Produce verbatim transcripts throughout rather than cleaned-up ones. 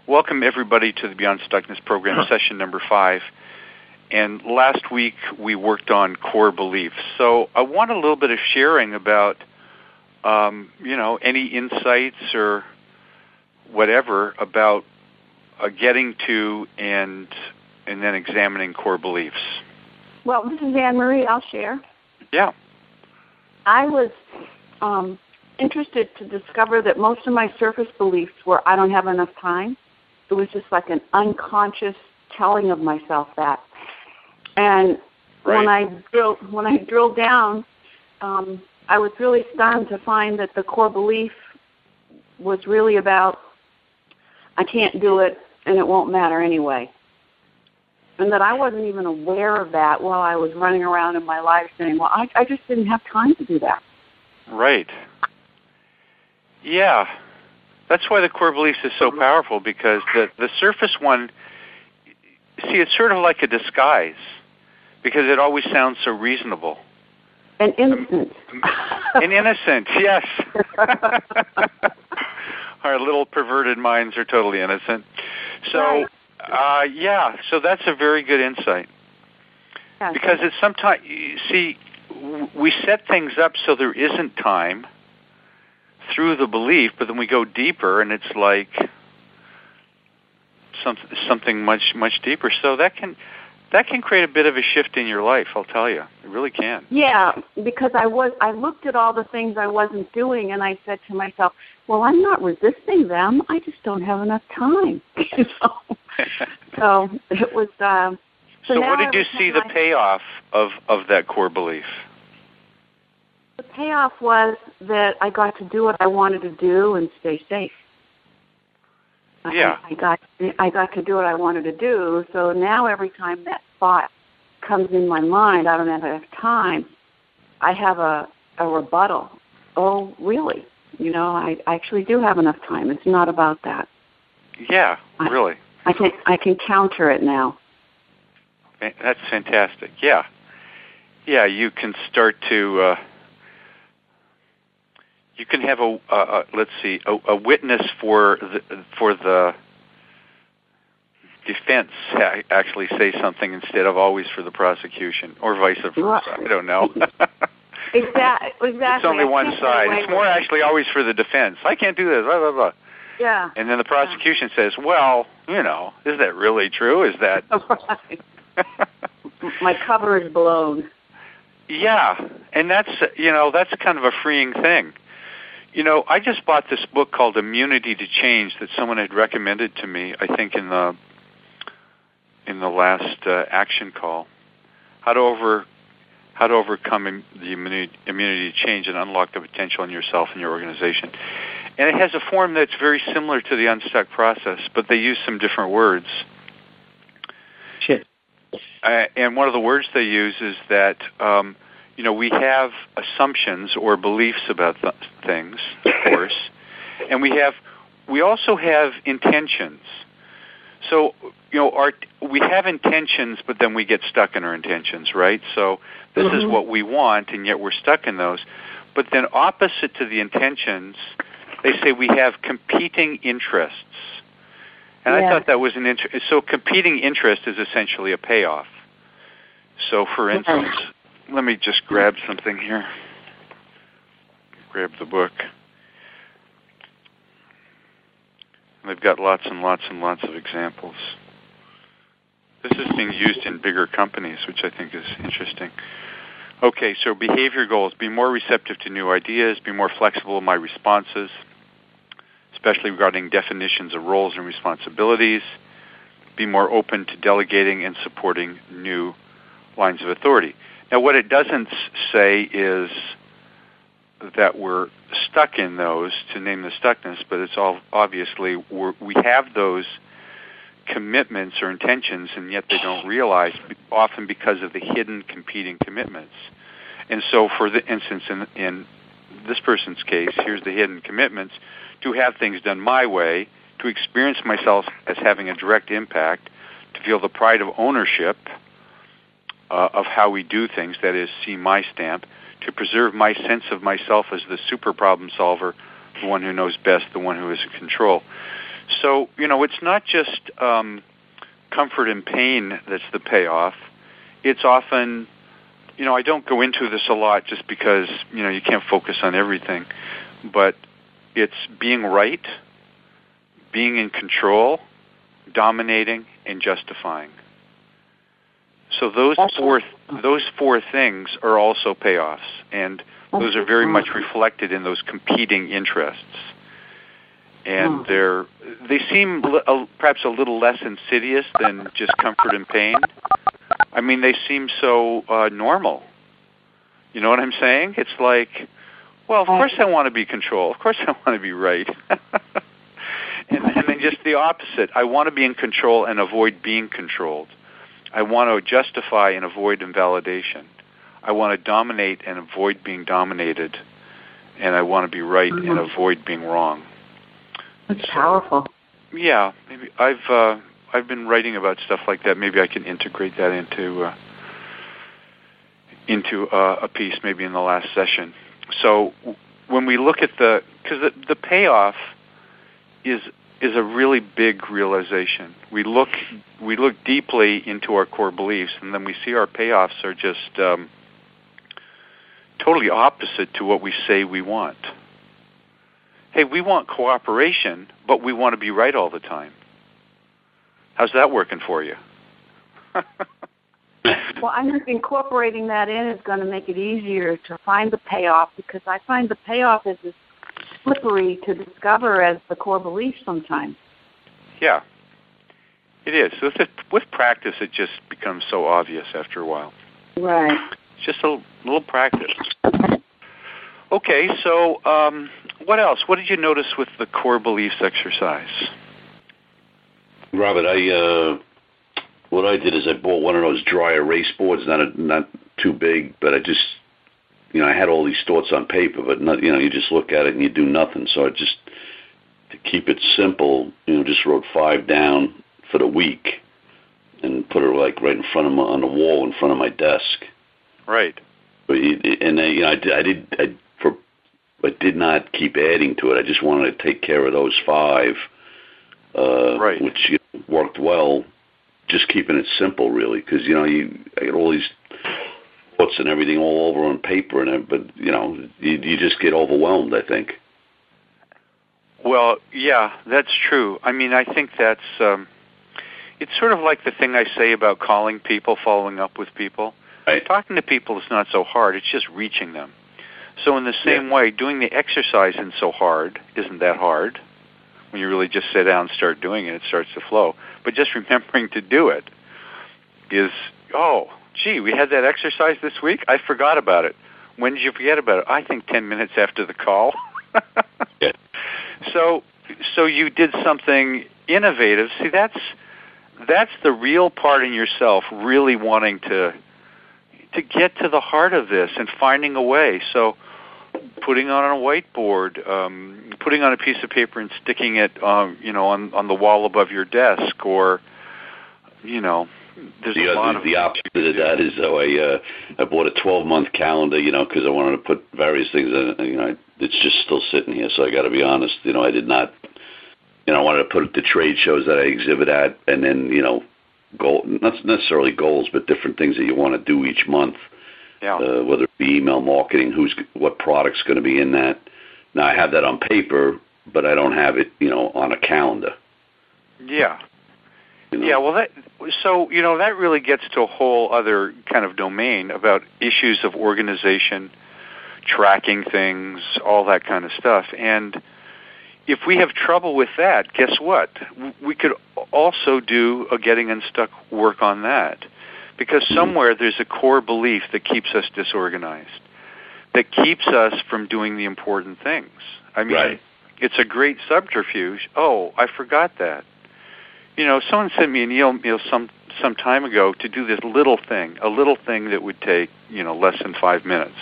Welcome, everybody, to the Beyond Stuckness program, session number five. And last week, we worked on core beliefs. So I want a little bit of sharing about, um, you know, any insights or whatever about uh, getting to and and then examining core beliefs. Well, this is Anne Marie. I'll share. Yeah. I was um, interested to discover that most of my surface beliefs were I don't have enough time. It was just like an unconscious telling of myself that. And right. when I drilled when I drilled down, um, I was really stunned to find that the core belief was really about I can't do it and it won't matter anyway. And that I wasn't even aware of that while I was running around in my life saying, well, I, I just didn't have time to do that. Right. Yeah. That's why the core beliefs is so powerful, because the, the surface one, see, it's sort of like a disguise, because it always sounds so reasonable. And innocent. And innocent, yes. Our little perverted minds are totally innocent. So... Right. Uh, yeah, so that's a very good insight. Yeah, because it's sometimes, see, we set things up so there isn't time through the belief, but then we go deeper, and it's like some, something much, much deeper. So that can that can create a bit of a shift in your life, I'll tell you. It really can. Yeah, because I was I looked at all the things I wasn't doing, and I said to myself, well, I'm not resisting them. I just don't have enough time. You know? So it was. Um, so so what did you see the I, payoff of, of that core belief? The payoff was that I got to do what I wanted to do and stay safe. Yeah. I, I got I got to do what I wanted to do. So now every time that thought comes in my mind, I don't have enough time, I have a, a rebuttal. Oh, really? You know, I, I actually do have enough time. It's not about that. Yeah, I, really. I can I can counter it now. That's fantastic. Yeah, yeah. You can start to. Uh, you can have a, a, a let's see a, a witness for the for the defense actually say something instead of always for the prosecution, or vice versa. Right. I don't know. Exactly. Exactly. It's only one side. It's more actually always for the defense. I can't do this. Blah blah blah. Yeah. And then the prosecution yeah. says, well, you know, is that really true? Is that... My cover is blown. Yeah, and that's, you know, that's kind of a freeing thing. You know, I just bought this book called Immunity to Change that someone had recommended to me, I think in the in the last uh, action call. How to over how to overcome im- the immunity, immunity to change and unlock the potential in yourself and your organization. And it has a form that's very similar to the Unstuck process, but they use some different words. Shit. Uh, and one of the words they use is that, um, you know, we have assumptions or beliefs about th- things, of course, and we have, we also have intentions. So, you know, our, we have intentions, but then we get stuck in our intentions, right? So this mm-hmm. is what we want, and yet we're stuck in those. But then opposite to the intentions, they say we have competing interests. And yeah. I thought that was an inter- so competing interest is essentially a payoff. So for instance, okay. let me just grab something here. Grab the book. They've got lots and lots and lots of examples. This is being used in bigger companies, which I think is interesting. Okay, so behavior goals: be more receptive to new ideas, be more flexible in my responses, especially regarding definitions of roles and responsibilities, be more open to delegating and supporting new lines of authority. Now, what it doesn't say is that we're stuck in those, to name the stuckness, but it's all obviously we're, we have those commitments or intentions, and yet they don't realize, often because of the hidden competing commitments. And so, for the instance, in, in this person's case, here's the hidden commitments: to have things done my way, to experience myself as having a direct impact, to feel the pride of ownership uh, of how we do things, that is, see my stamp, to preserve my sense of myself as the super problem solver, the one who knows best, the one who is in control. So, you know, it's not just um, comfort and pain that's the payoff. It's often, you know, I don't go into this a lot just because, you know, you can't focus on everything, but it's being right, being in control, dominating, and justifying. So those four those four things are also payoffs, and those are very much reflected in those competing interests. And they're they seem li- perhaps a little less insidious than just comfort and pain. I mean, they seem so uh, normal. You know what I'm saying? It's like, well, of course I want to be control. Of course I want to be right. and, and then just the opposite. I want to be in control and avoid being controlled. I want to justify and avoid invalidation. I want to dominate and avoid being dominated. And I want to be right mm-hmm. and avoid being wrong. That's so powerful. Yeah, maybe I've uh, I've been writing about stuff like that. Maybe I can integrate that into uh, into uh, a piece, maybe in the last session. So when we look at the, because the, the payoff is is a really big realization. We look we look deeply into our core beliefs, and then we see our payoffs are just um, totally opposite to what we say we want. Hey, we want cooperation, but we want to be right all the time. How's that working for you? Well, I think incorporating that in is going to make it easier to find the payoff, because I find the payoff is as slippery to discover as the core belief sometimes. Yeah, it is. With, it, with practice, it just becomes so obvious after a while. Right. It's just a little practice. Okay, so um, what else? What did you notice with the core beliefs exercise? Robert, I uh, what I did is I bought one of those dry erase boards, not a, not too big, but I just, you know, I had all these thoughts on paper, but not, you know, you just look at it and you do nothing. So I just, to keep it simple, you know, just wrote five down for the week and put it like right in front of my, on the wall in front of my desk. Right. But and I, you know, I did, I did, I, for, but did not keep adding to it. I just wanted to take care of those five, uh, right. which you know, worked well. Just keeping it simple, really, because you know, you I get all these thoughts and everything all over on paper, and it, but you know, you, you just get overwhelmed, I think. Well, yeah, that's true. I mean, I think that's um, it's sort of like the thing I say about calling people, following up with people. Right. Talking to people is not so hard. It's just reaching them. So in the same yeah. way, doing the exercise isn't so hard, isn't that hard? When you really just sit down and start doing it, it starts to flow. But just remembering to do it is, oh, gee, we had that exercise this week? I forgot about it. When did you forget about it? I think ten minutes after the call. yeah. So so you did something innovative. See, that's that's the real part in yourself, really wanting to to get to the heart of this and finding a way. So putting on a whiteboard, um, putting on a piece of paper and sticking it, um, you know, on, on the wall above your desk, or, you know, there's the, a lot the, of... The opposite of that is, though, I, uh, I bought a twelve-month calendar, you know, because I wanted to put various things in it. You know, it's just still sitting here, so I got to be honest. You know, I did not, you know, I wanted to put the trade shows that I exhibit at, and then, you know, goal, not necessarily goals, but different things that you want to do each month. Yeah. Uh, whether it be email marketing, who's what product's going to be in that. Now I have that on paper, but I don't have it, you know, on a calendar. Yeah. You know? Yeah. Well, that so you know that really gets to a whole other kind of domain about issues of organization, tracking things, all that kind of stuff. And if we have trouble with that, guess what? We could also do a getting unstuck work on that. Because somewhere there's a core belief that keeps us disorganized, that keeps us from doing the important things. I mean, right. It's a great subterfuge. Oh, I forgot that. You know, someone sent me an email some some time ago to do this little thing, a little thing that would take, you know, less than five minutes.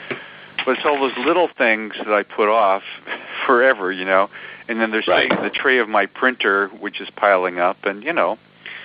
But it's all those little things that I put off forever, you know. And then there's right. the tray of my printer, which is piling up, and, you know,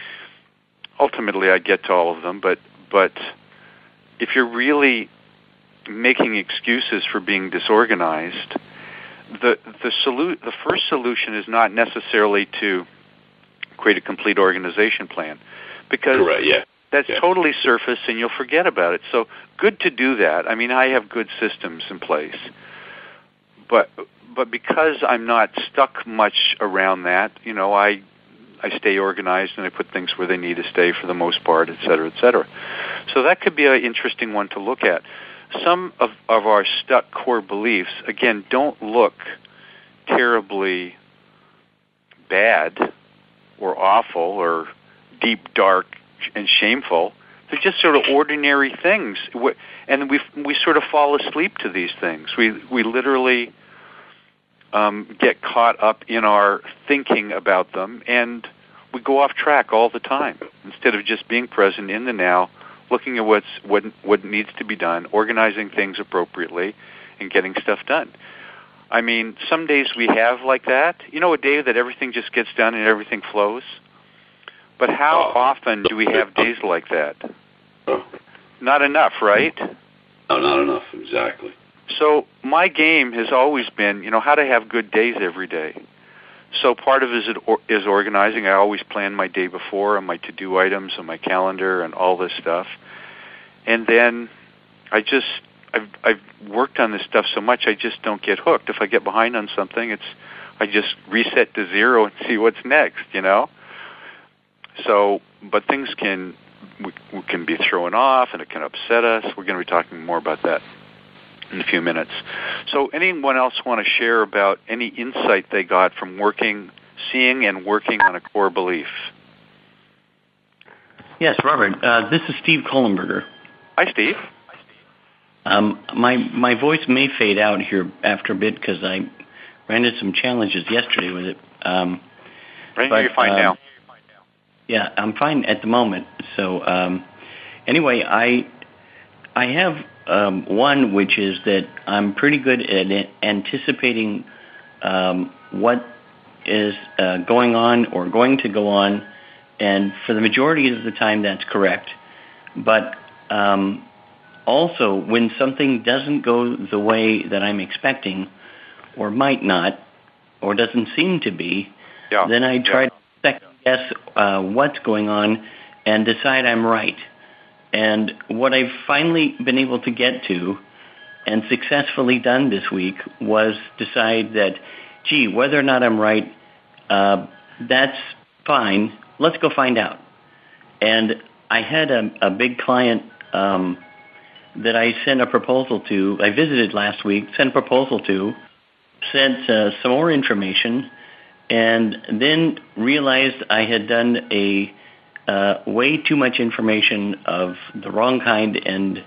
ultimately, I get to all of them, but but if you're really making excuses for being disorganized, the the solu- the first solution is not necessarily to create a complete organization plan, because Correct, yeah. that's yeah. totally surface and you'll forget about it. So good to do that. I mean, I have good systems in place, but but because I'm not stuck much around that, you know, I I stay organized and I put things where they need to stay for the most part, et cetera, et cetera. So that could be an interesting one to look at. Some of, of our stuck core beliefs, again, don't look terribly bad or awful or deep, dark, and shameful. They're just sort of ordinary things, and we we sort of fall asleep to these things. We we literally um, get caught up in our thinking about them, and we go off track all the time instead of just being present in the now, looking at what's what what needs to be done, organizing things appropriately, and getting stuff done. I mean, some days we have like that. You know, a day that everything just gets done and everything flows. But how oh. often do we have days like that? Oh. Not enough, right? No, not enough, exactly. So my game has always been, you know, how to have good days every day. So part of it is, is organizing. I always plan my day before on my to-do items and my calendar and all this stuff. And then I just, I've, I've worked on this stuff so much I just don't get hooked. If I get behind on something, it's I just reset to zero and see what's next, you know? So, but things can we, we can be thrown off, and it can upset us. We're going to be talking more about that in a few minutes. So, anyone else want to share about any insight they got from working, seeing, and working on a core belief? Yes, Robert. Uh, this is Steve Kohlenberger. Hi, Steve. Um, my my voice may fade out here after a bit because I ran into some challenges yesterday with it. Um, right, but, you're fine um, now. Yeah, I'm fine at the moment. So um, anyway, I I have um, one, which is that I'm pretty good at anticipating um, what is uh, going on or going to go on, and for the majority of the time that's correct. But um, also, when something doesn't go the way that I'm expecting, or might not, or doesn't seem to be, yeah. then I try yeah. to second guess uh, what's going on and decide I'm right. And what I've finally been able to get to and successfully done this week was decide that, gee, whether or not I'm right, uh, that's fine. Let's go find out. And I had a, a big client um, that I sent a proposal to. I visited last week, sent a proposal to, sent uh, some more information, and then realized I had done a uh, way too much information of the wrong kind, and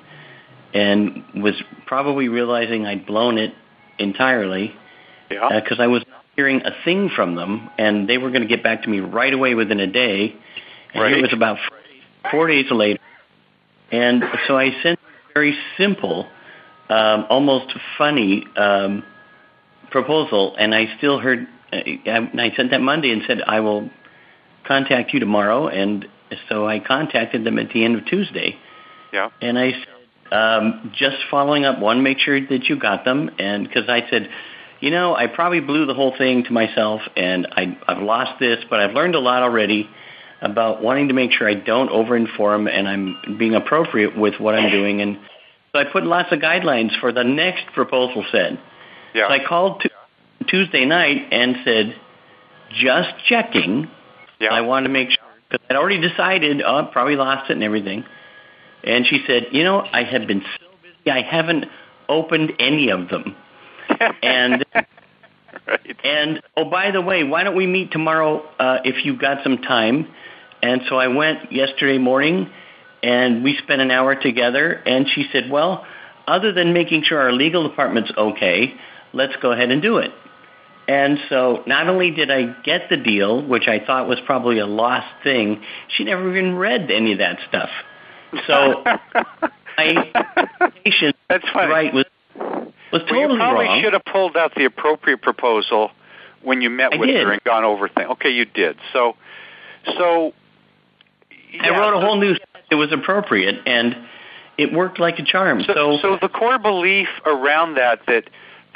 and was probably realizing I'd blown it entirely. Yeah. Because uh, I was not hearing a thing from them, and they were going to get back to me right away within a day. And right. it was about four, four days later. And so I sent a very simple, um, almost funny um, proposal, and I still heard, uh, I sent that Monday and said, I will contact you tomorrow. And so I contacted them at the end of Tuesday. Yeah. And I said, um, just following up, one, make sure that you got them. And because I said, you know, I probably blew the whole thing to myself, and I, I've lost this, but I've learned a lot already about wanting to make sure I don't over-inform and I'm being appropriate with what I'm doing. And so I put lots of guidelines for the next proposal set. Yeah. So I called t- Tuesday night and said, just checking. Yeah. I wanted to make sure, because I'd already decided, oh, I probably lost it and everything. And she said, you know, I have been so busy, I haven't opened any of them. and right. and oh, by the way, why don't we meet tomorrow uh, if you've got some time? And so I went yesterday morning, and we spent an hour together. And she said, well, other than making sure our legal department's okay, let's go ahead and do it. And so not only did I get the deal, which I thought was probably a lost thing, she never even read any of that stuff. So my patient That's funny. right was was totally well, you probably wrong. should have pulled out the appropriate proposal when you met I with did. her and gone over things. Okay, you did. So, so yeah, I wrote a so, whole new. It was appropriate, and it worked like a charm. So, So, so the core belief around that that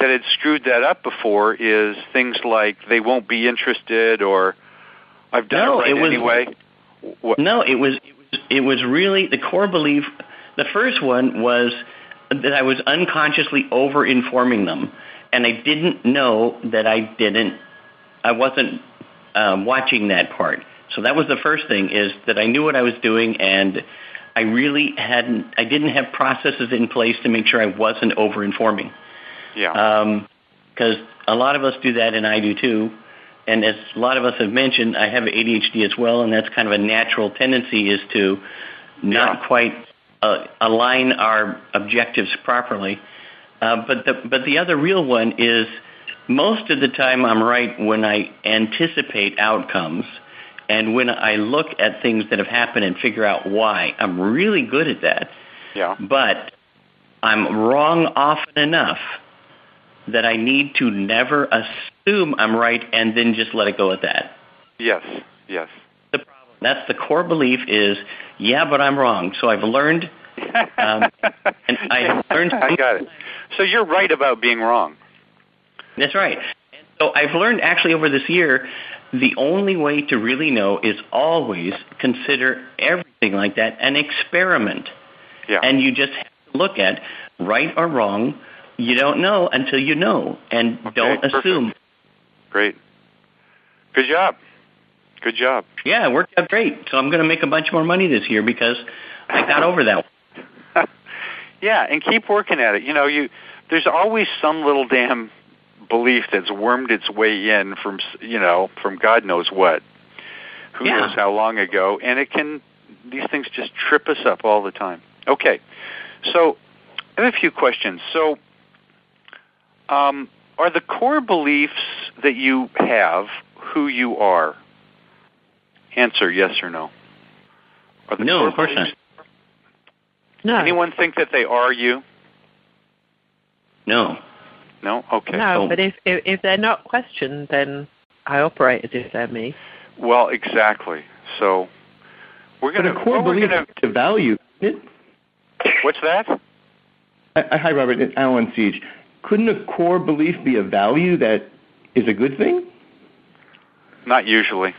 that had screwed that up before is things like they won't be interested or I've done no, it right it was, anyway. What? No, it was, it was it was really the core belief. The first one was that I was unconsciously over-informing them, and I didn't know that I didn't, I wasn't um, watching that part. So that was the first thing, is that I knew what I was doing, and I really hadn't, I didn't have processes in place to make sure I wasn't over-informing. Yeah. Because um, a lot of us do that, and I do too. And as a lot of us have mentioned, I have A D H D as well, and that's kind of a natural tendency, is to not yeah. quite uh, align our objectives properly. Uh, but the but the other real one is most of the time I'm right when I anticipate outcomes and when I look at things that have happened and figure out why. I'm really good at that. Yeah. But I'm wrong often enough that I need to never assume I'm right and then just let it go at that. Yes, yes. The problem, that's the core belief is, yeah, but I'm wrong. So I've learned, um, and I've learned. I got it. So you're right about being wrong. That's right. And so I've learned actually over this year, the only way to really know is always consider everything like that an experiment. Yeah. And you just have to look at right or wrong. You don't know until you know, and okay, don't perfect. assume. Great. Good job. Good job. Yeah, it worked out great. So I'm going to make a bunch more money this year because I got over that one. Yeah, and keep working at it. You know, you there's always some little damn belief that's wormed its way in from, you know, from God knows what. Who yeah. knows how long ago, and it can, these things just trip us up all the time. Okay, so I have a few questions. So, Um, are the core beliefs that you have who you are? Answer yes or no. Are the no, core of course beliefs, not. No. Anyone think that they are you? No. No? Okay. No, Oh. but if, if if they're not questioned, then I operate as if they're me. Well, exactly. So we're going to... But a core well, belief gonna, is a value, isn't it? What's that? Uh, hi, Robert. It's Alan Siege. Couldn't a core belief be a value that is a good thing? Not usually.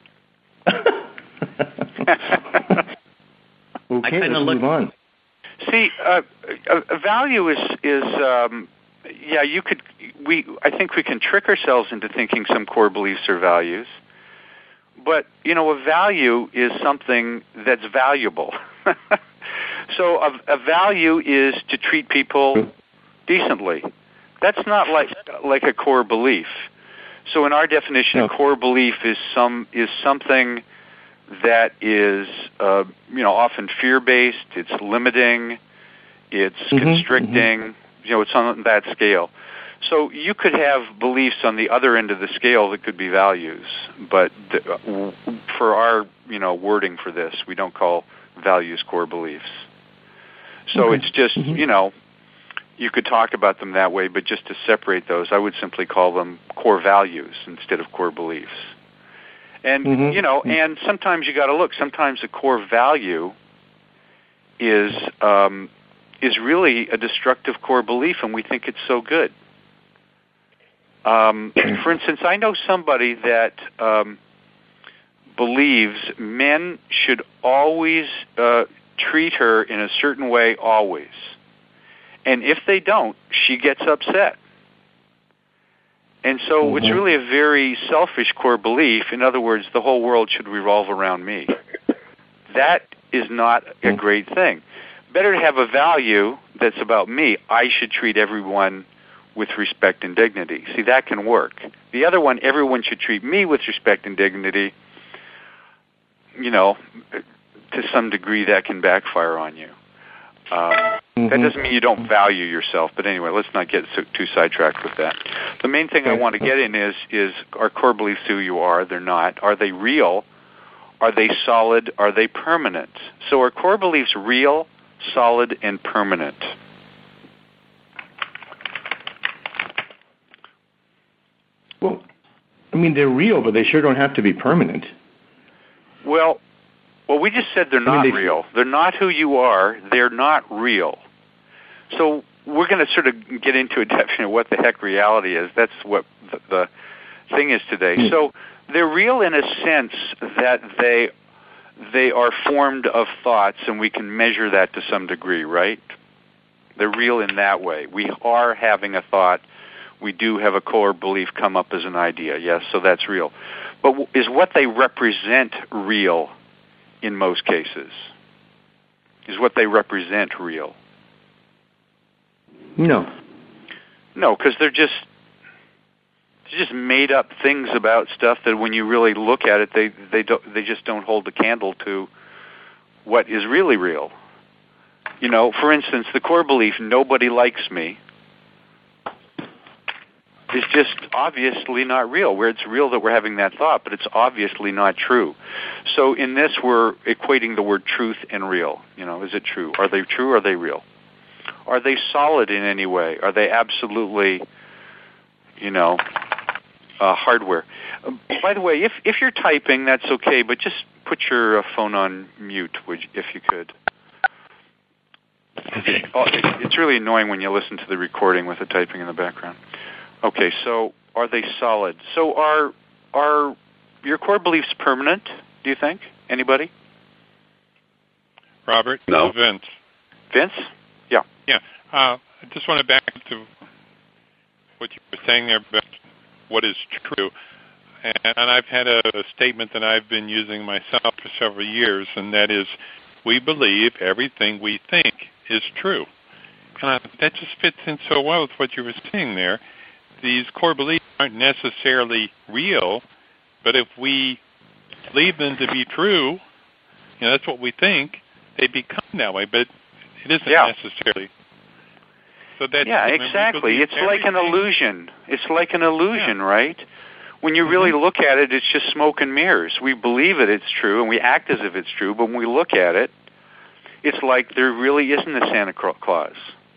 Okay, let's look- move on. See, uh, a, a value is is um, yeah. You could we. I think we can trick ourselves into thinking some core beliefs are values, but you know, a value is something that's valuable. So a, a value is to treat people decently. That's not like like a core belief. So in our definition, No. a core belief is some is something that is uh, you know often fear-based. It's limiting. It's Mm-hmm, constricting. mm-hmm. You know, it's on that scale. So you could have beliefs on the other end of the scale that could be values, but the, for our you know wording for this, we don't call values core beliefs. So Okay. it's just Mm-hmm. you know. You could talk about them that way, but just to separate those, I would simply call them core values instead of core beliefs. And, Mm-hmm. you know, and sometimes you got to look. Sometimes a core value is um, is really a destructive core belief, and we think it's so good. Um, for instance, I know somebody that um, believes men should always uh, treat her in a certain way, always. And if they don't, she gets upset. And so mm-hmm. it's really a very selfish core belief. In other words, the whole world should revolve around me. That is not a great thing. Better to have a value that's about me. I should treat everyone with respect and dignity. See, that can work. The other one, everyone should treat me with respect and dignity, you know, to some degree that can backfire on you. Um, mm-hmm. That doesn't mean you don't value yourself, but anyway, let's not get so, too sidetracked with that. The main thing I want to get in is, is are core beliefs who you are? They're not. Are they real? Are they solid? Are they permanent? So are core beliefs real, solid, and permanent? Well, I mean, they're real, but they sure don't have to be permanent. Well, well, we just said they're not I mean, they, real. They're not who you are. They're not real. So we're going to sort of get into a definition of what the heck reality is. That's what the, the thing is today. Mm. So they're real in a sense that they they are formed of thoughts, and we can measure that to some degree, right? They're real in that way. We are having a thought. We do have a core belief come up as an idea, yes, so that's real. But is what they represent real in most cases? Is what they represent real? No. No, because they're just they're just made up things about stuff that when you really look at it, they they don't they just don't hold the candle to what is really real. You know, for instance, the core belief, nobody likes me, is just obviously not real. Where it's real that we're having that thought, but it's obviously not true. So in this, we're equating the word truth and real. You know, is it true? Are they true or are they real? Are they solid in any way? Are they absolutely, you know, uh, hardware? Uh, by the way, if if you're typing, that's okay, but just put your uh, phone on mute, would you, if you could. It, oh, it, it's really annoying when you listen to the recording with the typing in the background. Okay, so are they solid? So are are your core beliefs permanent, do you think? Anybody? Robert? No. Vince. Vince? Yeah. Yeah. Uh, I just want to back to what you were saying there about what is true. And I've had a, a statement that I've been using myself for several years, and that is, we believe everything we think is true. And I, that just fits in so well with what you were saying there. These core beliefs aren't necessarily real, but if we believe them to be true, you know, that's what we think, they become that way, but it isn't yeah. necessarily. So that yeah, exactly. It's like an illusion. It's like an illusion, yeah. right? When you really mm-hmm. look at it, it's just smoke and mirrors. We believe it, it's true, and we act as if it's true, but when we look at it, it's like there really isn't a Santa Claus.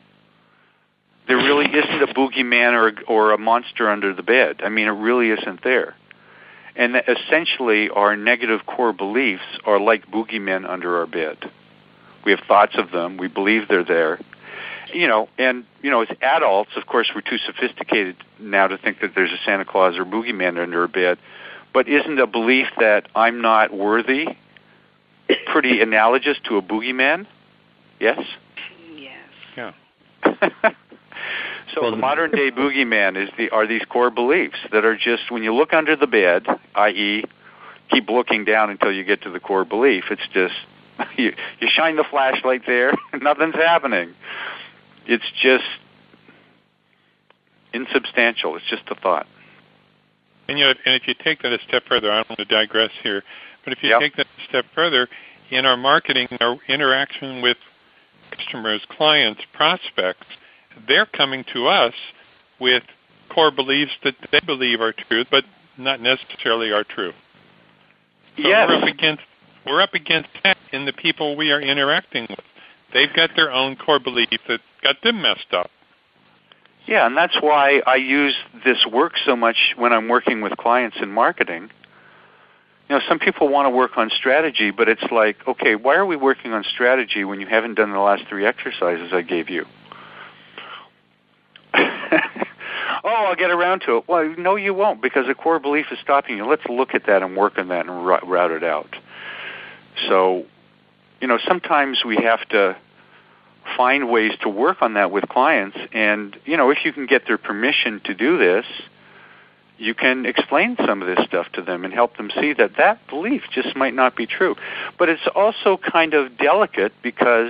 There really isn't a boogeyman or a, or a monster under the bed. I mean, it really isn't there. And that essentially, our negative core beliefs are like boogeymen under our bed. We have thoughts of them. We believe they're there. You know, and, you know, as adults, of course, we're too sophisticated now to think that there's a Santa Claus or boogeyman under our bed. But isn't a belief that I'm not worthy pretty analogous to a boogeyman? Yes? Yes. Yeah. So well, the modern-day boogeyman is the are these core beliefs that are just, when you look under the bed, that is, keep looking down until you get to the core belief, it's just, you, you shine the flashlight there, nothing's happening. It's just insubstantial. It's just a thought. And, you know, and if you take that a step further, I don't want to digress here, but if you yep. take that a step further, in our marketing, our interaction with customers, clients, prospects, they're coming to us with core beliefs that they believe are true, but not necessarily are true. So yes. we're up against we're up against that in the people we are interacting with. They've got their own core belief that got them messed up. Yeah, and that's why I use this work so much when I'm working with clients in marketing. You know, some people want to work on strategy, but it's like, okay, why are we working on strategy when you haven't done the last three exercises I gave you? Oh, I'll get around to it. Well, no, you won't, because a core belief is stopping you. Let's look at that and work on that and route it out. So, you know, sometimes we have to find ways to work on that with clients. And, you know, if you can get their permission to do this, you can explain some of this stuff to them and help them see that that belief just might not be true. But it's also kind of delicate because,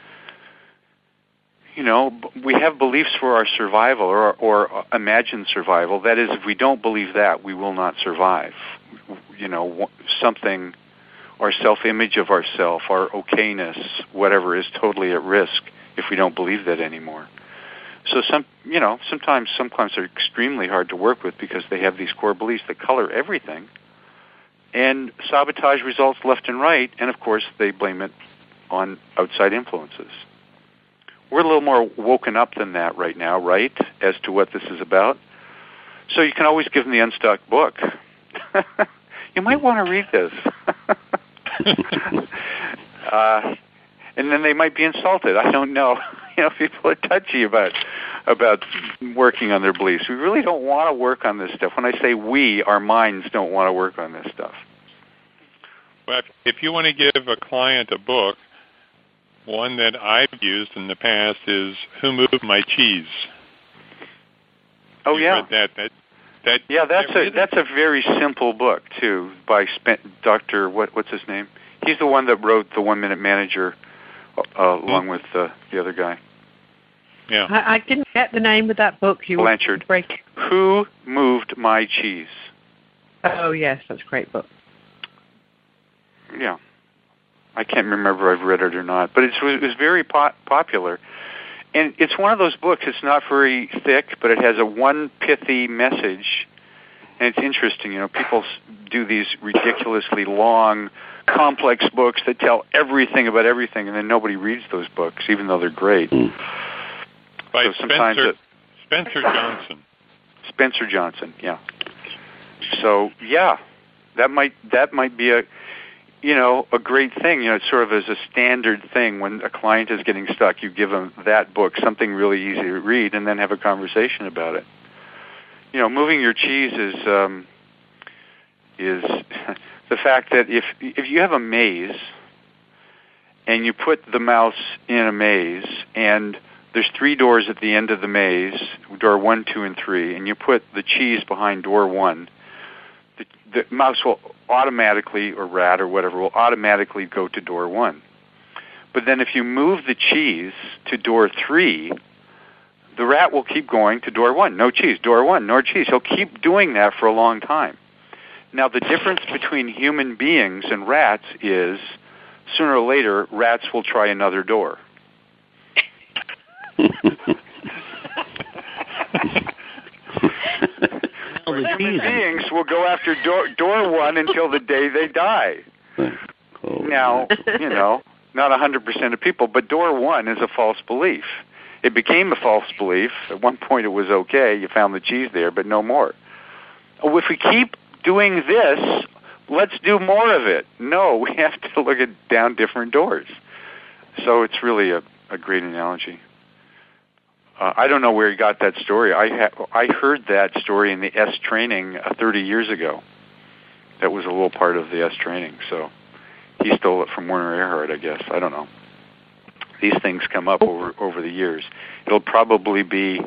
you know, we have beliefs for our survival or, or imagined survival. That is, if we don't believe that, we will not survive. You know, something, our self-image of ourself, our okayness, whatever, is totally at risk if we don't believe that anymore. So some, you know, sometimes some clients are extremely hard to work with because they have these core beliefs that color everything and sabotage results left and right, and of course they blame it on outside influences. We're a little more woken up than that right now, right, as to what this is about. So you can always give them the Unstuck book. You might want to read this. uh, and then they might be insulted. I don't know. you know, people are touchy about about working on their beliefs. We really don't want to work on this stuff. When I say we, our minds don't want to work on this stuff. Well, if you want to give a client a book, one that I've used in the past is "Who Moved My Cheese?" Oh, you yeah. Read that, that, that, yeah, that's that a that's a very simple book too, by Spen- Doctor what what's his name? He's the one that wrote the One Minute Manager, uh, mm-hmm. along with uh, the other guy. Yeah, I, I didn't get the name of that book. You Blanchard. Break. Who Moved My Cheese? Oh yes, that's a great book. Yeah, I can't remember if I've read it or not, but it's, it was very po- popular. And it's one of those books, it's not very thick, but it has a one pithy message. And it's interesting, you know, people do these ridiculously long, complex books that tell everything about everything, and then nobody reads those books, even though they're great. By so sometimes Spencer, it, Spencer Johnson. Spencer Johnson, yeah. So, yeah, that might that might be a... you know, a great thing. You know, it's sort of as a standard thing when a client is getting stuck, you give them that book, something really easy to read, and then have a conversation about it. You know, moving your cheese is um, is the fact that if if you have a maze and you put the mouse in a maze and there's three doors at the end of the maze, door one, two, and three, and you put the cheese behind door one, the, the mouse will automatically, or rat or whatever, will automatically go to door one. But then if you move the cheese to door three, the rat will keep going to door one. No cheese, door one, no cheese. He'll keep doing that for a long time. Now, the difference between human beings and rats is sooner or later, rats will try another door. Human beings will go after door, door one until the day they die. Oh. Now, you know, not one hundred percent of people, but door one is a false belief. It became a false belief. At one point it was okay, you found the cheese there, but no more. Oh, if we keep doing this, let's do more of it. No, we have to look at down different doors. So it's really a, a great analogy. Uh, I don't know where he got that story. I ha- I heard that story in the S training uh, thirty years ago. That was a little part of the S training. So he stole it from Werner Erhard, I guess. I don't know. These things come up over over the years. It'll probably be,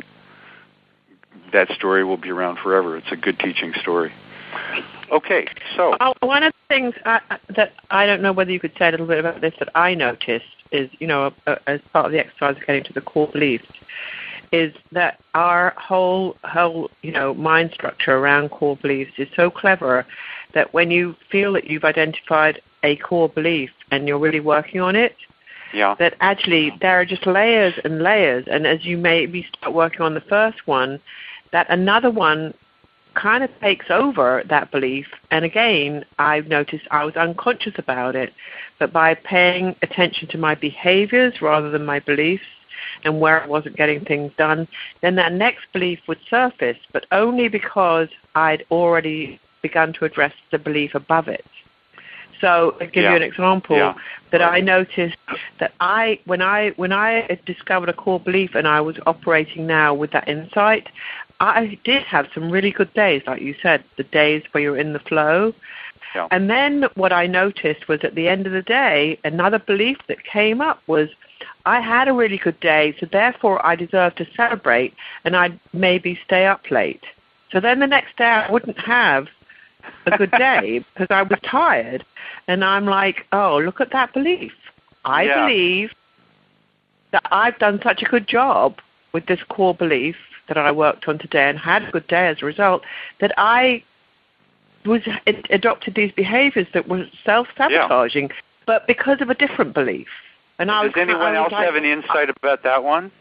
that story will be around forever. It's a good teaching story. Okay, so. Oh, one of the things I, that I don't know whether you could say a little bit about this that I noticed is, you know, uh, as part of the exercise of getting to the core beliefs, is that our whole, whole, you know, mind structure around core beliefs is so clever that when you feel that you've identified a core belief and you're really working on it, yeah. that actually there are just layers and layers, and as you maybe start working on the first one, that another one kind of takes over that belief. And again, I've noticed I was unconscious about it, but by paying attention to my behaviors rather than my beliefs and where I wasn't getting things done, then that next belief would surface, but only because I'd already begun to address the belief above it. So I'll give yeah. you an example yeah. that I noticed that I, when I when I discovered a core belief and I was operating now with that insight, I did have some really good days, like you said, the days where you're in the flow. Yeah. And then what I noticed was at the end of the day, another belief that came up was I had a really good day, so therefore I deserve to celebrate, and I'd maybe stay up late. So then the next day I wouldn't have a good day because I was tired. And I'm like, oh, look at that belief. I yeah. believe that I've done such a good job with this core belief that I worked on today and had a good day as a result, that I was it adopted these behaviors that were self-sabotaging, yeah. but because of a different belief. And I Does was, anyone I was else like, have any insight about that one?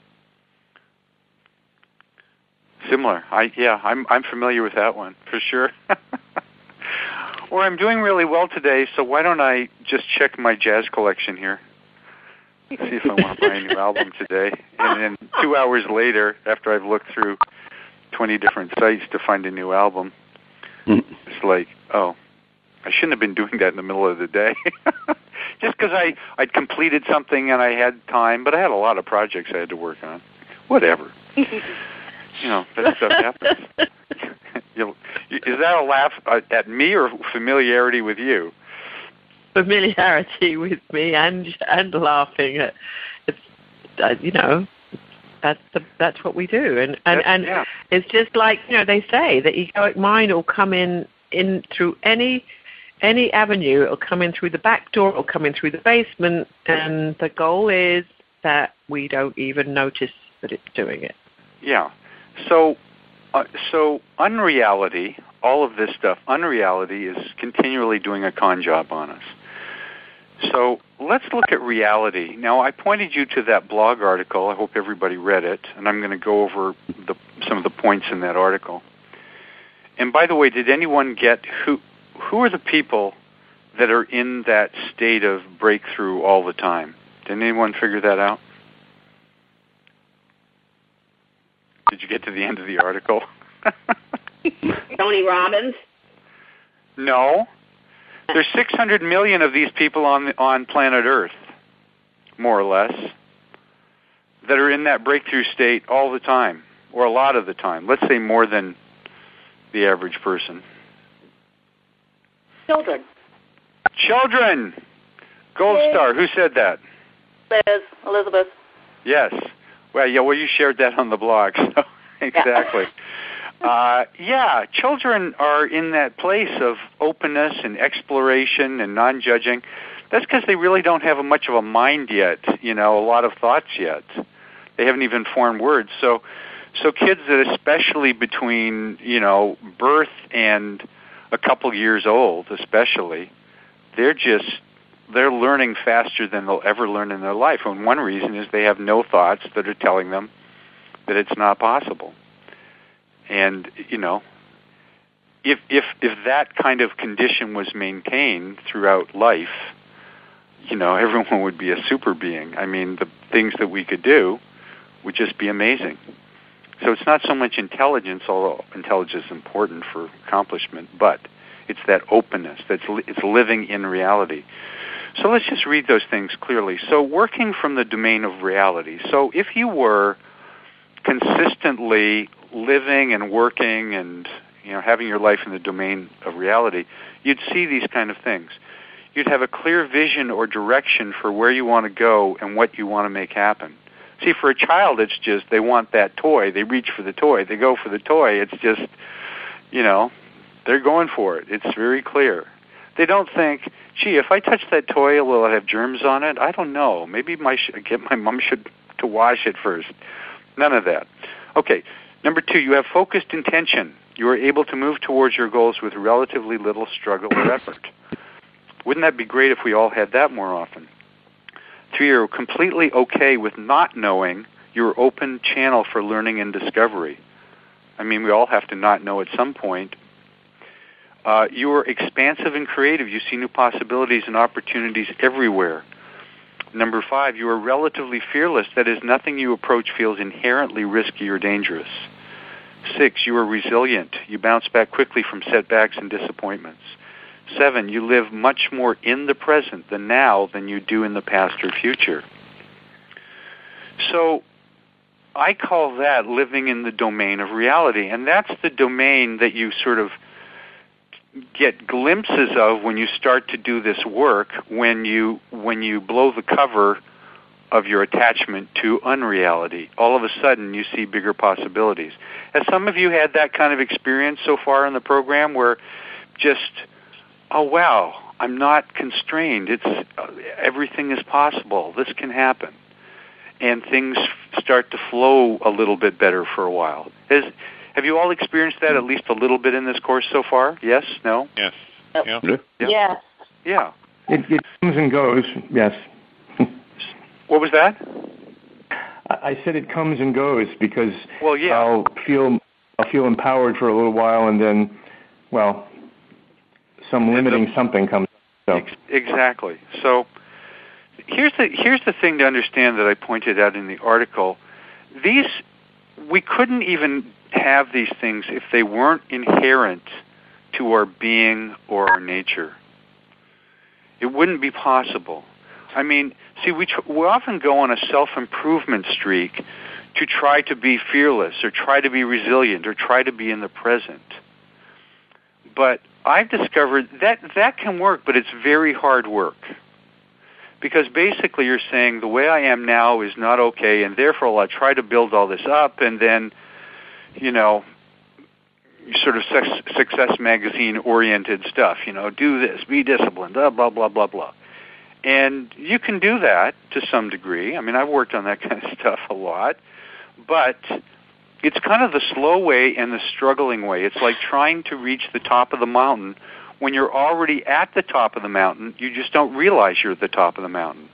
Similar. I yeah, I'm I'm familiar with that one for sure. Or I'm doing really well today, so why don't I just check my jazz collection here? See if I want to buy a new album today. And then two hours later, after I've looked through twenty different sites to find a new album, it's like, oh, I shouldn't have been doing that in the middle of the day. just because I I'd completed something and I had time, but I had a lot of projects I had to work on. Whatever. You know, that stuff happens. you, is that a laugh at me or familiarity with you? Familiarity with me and and laughing at, it's, uh, you know, that's the, that's what we do, and and, and yeah. It's just like, you know, they say the egoic mind will come in in through any any avenue. It'll come in through the back door. It'll come in through the basement, and the goal is that we don't even notice that it's doing it. Yeah. So, uh, so unreality, all of this stuff, unreality is continually doing a con job on us. So let's look at reality. Now, I pointed you to that blog article. I hope everybody read it, and I'm going to go over the, some of the points in that article. And by the way, did anyone get who who are the people that are in that state of breakthrough all the time? Did anyone figure that out? Did you get to the end of the article? Tony Robbins? No. There's six hundred million of these people on the, on planet Earth, more or less, that are in that breakthrough state all the time, or a lot of the time. Let's say more than the average person. Children. Children! Gold Yay. star. Who said that? Liz, Elizabeth. Yes. Well, yeah. Well, you shared that on the blog. So exactly. Uh, yeah, children are in that place of openness and exploration and non-judging. That's because they really don't have a much of a mind yet, you know, a lot of thoughts yet. They haven't even formed words. So, so kids that especially between, you know, birth and a couple years old, especially, they're just, they're learning faster than they'll ever learn in their life. And one reason is they have no thoughts that are telling them that it's not possible. And, you know, if if if that kind of condition was maintained throughout life, you know, everyone would be a super being. I mean, the things that we could do would just be amazing. So it's not so much intelligence, although intelligence is important for accomplishment, but it's that openness, that's li- it's living in reality. So let's just read those things clearly. So working from the domain of reality. So if you were consistently living and working and, you know, having your life in the domain of reality, you'd see these kind of things. You'd have a clear vision or direction for where you want to go and what you want to make happen. See, for a child, it's just they want that toy. They reach for the toy. They go for the toy. It's just, you know, they're going for it. It's very clear. They don't think, gee, if I touch that toy, will it have germs on it? I don't know. Maybe my sh- get my mom should to wash it first. None of that. Okay. Number two, you have focused intention. You are able to move towards your goals with relatively little struggle or effort. Wouldn't that be great if we all had that more often? Three, you're completely okay with not knowing your open channel for learning and discovery. I mean, we all have to not know at some point. Uh, you are expansive and creative. You see new possibilities and opportunities everywhere. Number five, you are relatively fearless. That is, nothing you approach feels inherently risky or dangerous. Six, you are resilient. You bounce back quickly from setbacks and disappointments. Seven, you live much more in the present, the now, than you do in the past or future. So I call that living in the domain of reality, and that's the domain that you sort of get glimpses of when you start to do this work, when you when you blow the cover of your attachment to unreality. All of a sudden you see bigger possibilities. Has some of you had that kind of experience so far in the program where just, oh wow, I'm not constrained. It's uh, everything is possible. This can happen. And things start to flow a little bit better for a while. Has Have you all experienced that at least a little bit in this course so far? Yes? No? Yes. Oh. Yeah. Yeah. Yes. Yeah. It, it comes and goes, yes. What was that? I, I said it comes and goes because well, yeah. I'll feel I'll feel empowered for a little while, and then, well, some limiting something comes. So. Exactly. So here's the here's the thing to understand that I pointed out in the article. These we couldn't even have these things if they weren't inherent to our being or our nature. It wouldn't be possible. I mean, see, we tr- we often go on a self-improvement streak to try to be fearless or try to be resilient or try to be in the present. But I've discovered that that can work, but it's very hard work. Because basically you're saying the way I am now is not okay, and therefore I'll try to build all this up, and then, you know, sort of Success Magazine-oriented stuff, you know, do this, be disciplined, blah, blah, blah, blah, blah. And you can do that to some degree. I mean, I've worked on that kind of stuff a lot. But it's kind of the slow way and the struggling way. It's like trying to reach the top of the mountain when you're already at the top of the mountain. You just don't realize you're at the top of the mountain.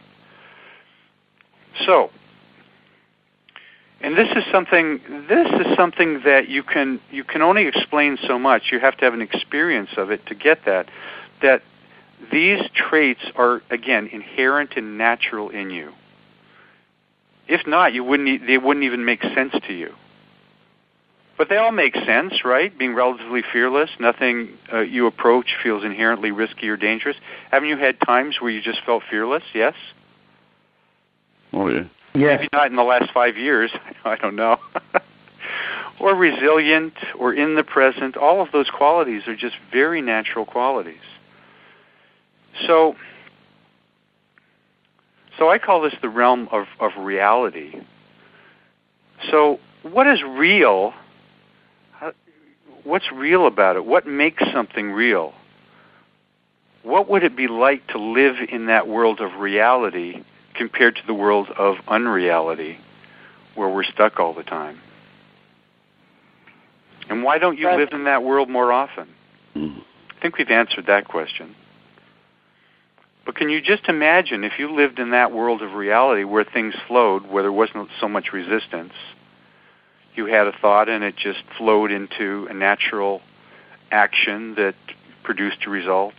So, and this is something this is something that you can you can only explain so much. You have to have an experience of it to get that. That these traits are, again, inherent and natural in you. If not, you wouldn't they wouldn't even make sense to you. But they all make sense, right? Being relatively fearless, nothing uh, you approach feels inherently risky or dangerous. Haven't you had times where you just felt fearless? Yes? Oh, yeah. Yes. Maybe not in the last five years. I don't know. Or resilient, or in the present. All of those qualities are just very natural qualities. So, so I call this the realm of, of reality. So what is real? What's real about it? What makes something real? What would it be like to live in that world of reality compared to the world of unreality, where we're stuck all the time? And why don't you live in that world more often? I think we've answered that question. But can you just imagine if you lived in that world of reality where things flowed, where there wasn't so much resistance? You had a thought and it just flowed into a natural action that produced a result.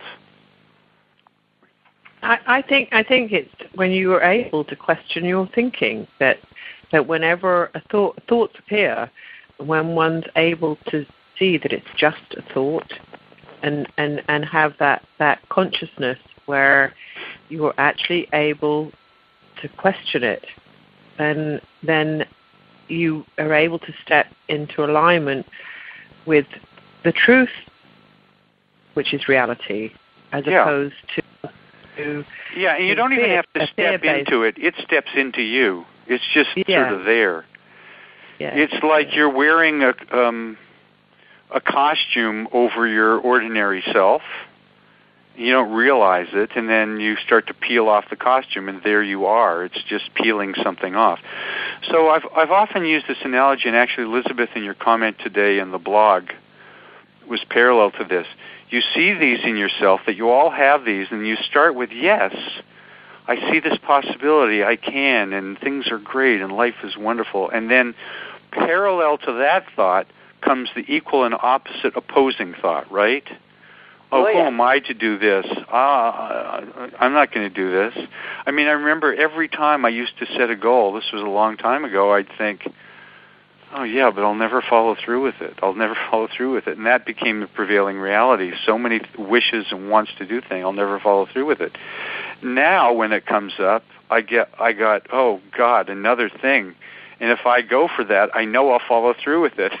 I, I think I think it's when you are able to question your thinking, that that whenever a thought thoughts appear, when one's able to see that it's just a thought, and and, and have that, that consciousness where you are actually able to question it, then then you are able to step into alignment with the truth, which is reality, as yeah. opposed to, to yeah, and you don't even have to step into it. It steps into you. It's just yeah. sort of there. Yeah. It's like you're wearing a um, a costume over your ordinary self. You don't realize it, and then you start to peel off the costume, and there you are. It's just peeling something off. So I've I've often used this analogy, and actually, Elizabeth, in your comment today in the blog, was parallel to this. You see these in yourself, that you all have these, and you start with, yes, I see this possibility, I can, and things are great, and life is wonderful. And then parallel to that thought comes the equal and opposite opposing thought, right? Oh, oh yeah. Who am I to do this? Ah, I'm not going to do this. I mean, I remember every time I used to set a goal, this was a long time ago, I'd think, oh, yeah, but I'll never follow through with it. I'll never follow through with it. And that became the prevailing reality. So many wishes and wants to do things, I'll never follow through with it. Now, when it comes up, I get, I got, oh, God, another thing. And if I go for that, I know I'll follow through with it.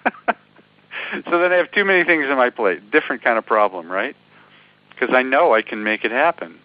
So then I have too many things on my plate. Different kind of problem, right? Because I know I can make it happen.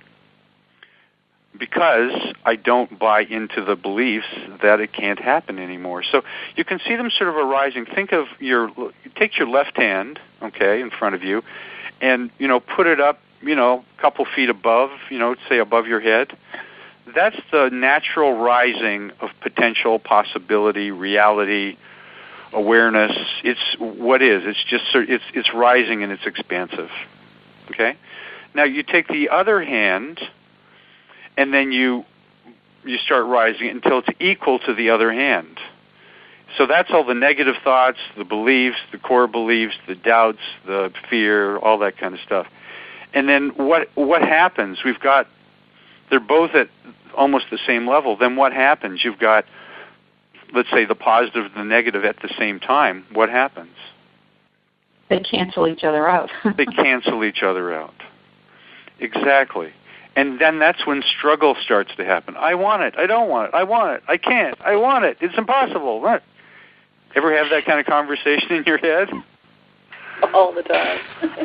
Because I don't buy into the beliefs that it can't happen anymore. So you can see them sort of arising. Think of your, take your left hand, okay, in front of you, and, you know, put it up, you know, a couple feet above, you know, say above your head. That's the natural rising of potential, possibility, reality, awareness. It's what is. It's just it's it's rising and it's expansive. Okay? Now you take the other hand and then you you start rising until it's equal to the other hand. So that's all the negative thoughts, the beliefs, the core beliefs, the doubts, the fear, all that kind of stuff. And then what what happens? We've got they're both at almost the same level. Then what happens? You've got, let's say, the positive and the negative at the same time. What happens? They cancel each other out. They cancel each other out. Exactly. And then that's when struggle starts to happen. I want it. I don't want it. I want it. I can't. I want it. It's impossible. What? Ever have that kind of conversation in your head? All the time.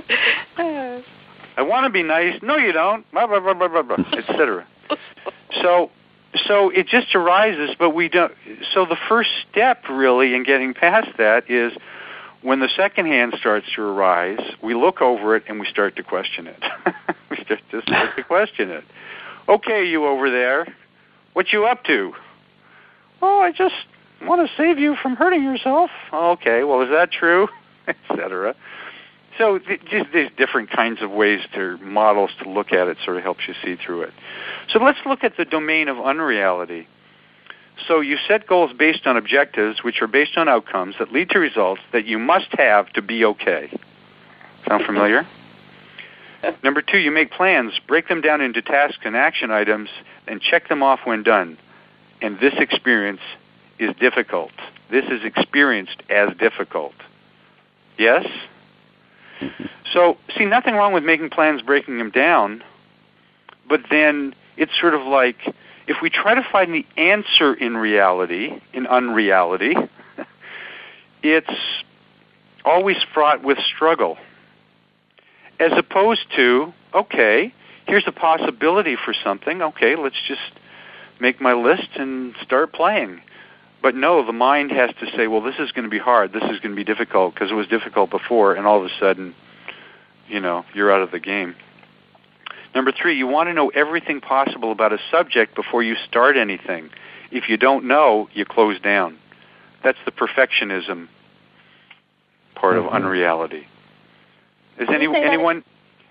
I want to be nice. No, you don't. Blah, blah, blah, blah, blah, blah, et cetera. So, so it just arises, but we don't. So the first step, really, in getting past that is when the second hand starts to arise, we look over it and we start to question it. we start to, start to question it. Okay, you over there, what you up to? Oh, I just want to save you from hurting yourself. Okay, well, is that true? et cetera. So th- just these different kinds of ways to models to look at it sort of helps you see through it. So let's look at the domain of unreality. So you set goals based on objectives, which are based on outcomes that lead to results that you must have to be okay. Sound familiar? Number two, you make plans, break them down into tasks and action items, and check them off when done. And this experience is difficult. This is experienced as difficult. Yes? So, see, nothing wrong with making plans, breaking them down, but then it's sort of like if we try to find the answer in reality, in unreality, it's always fraught with struggle. As opposed to, okay, here's a possibility for something. Okay, let's just make my list and start playing. But no, the mind has to say, well, this is going to be hard. This is going to be difficult because it was difficult before, and all of a sudden, you know, you're out of the game. Number three, you want to know everything possible about a subject before you start anything. If you don't know, you close down. That's the perfectionism part mm-hmm. of unreality. Is any, anyone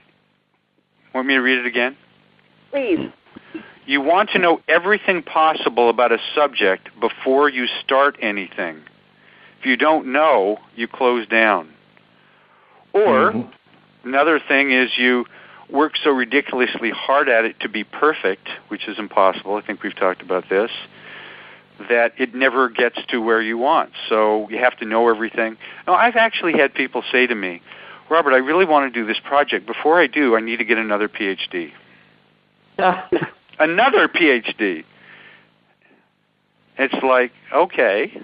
want me to read it again? Please. You want to know everything possible about a subject before you start anything. If you don't know, you close down. Or mm-hmm. another thing is you work so ridiculously hard at it to be perfect, which is impossible. I think we've talked about this, that it never gets to where you want. So you have to know everything. Now, I've actually had people say to me, Robert, I really want to do this project. Before I do, I need to get another P H D. Another P H D. It's like, okay.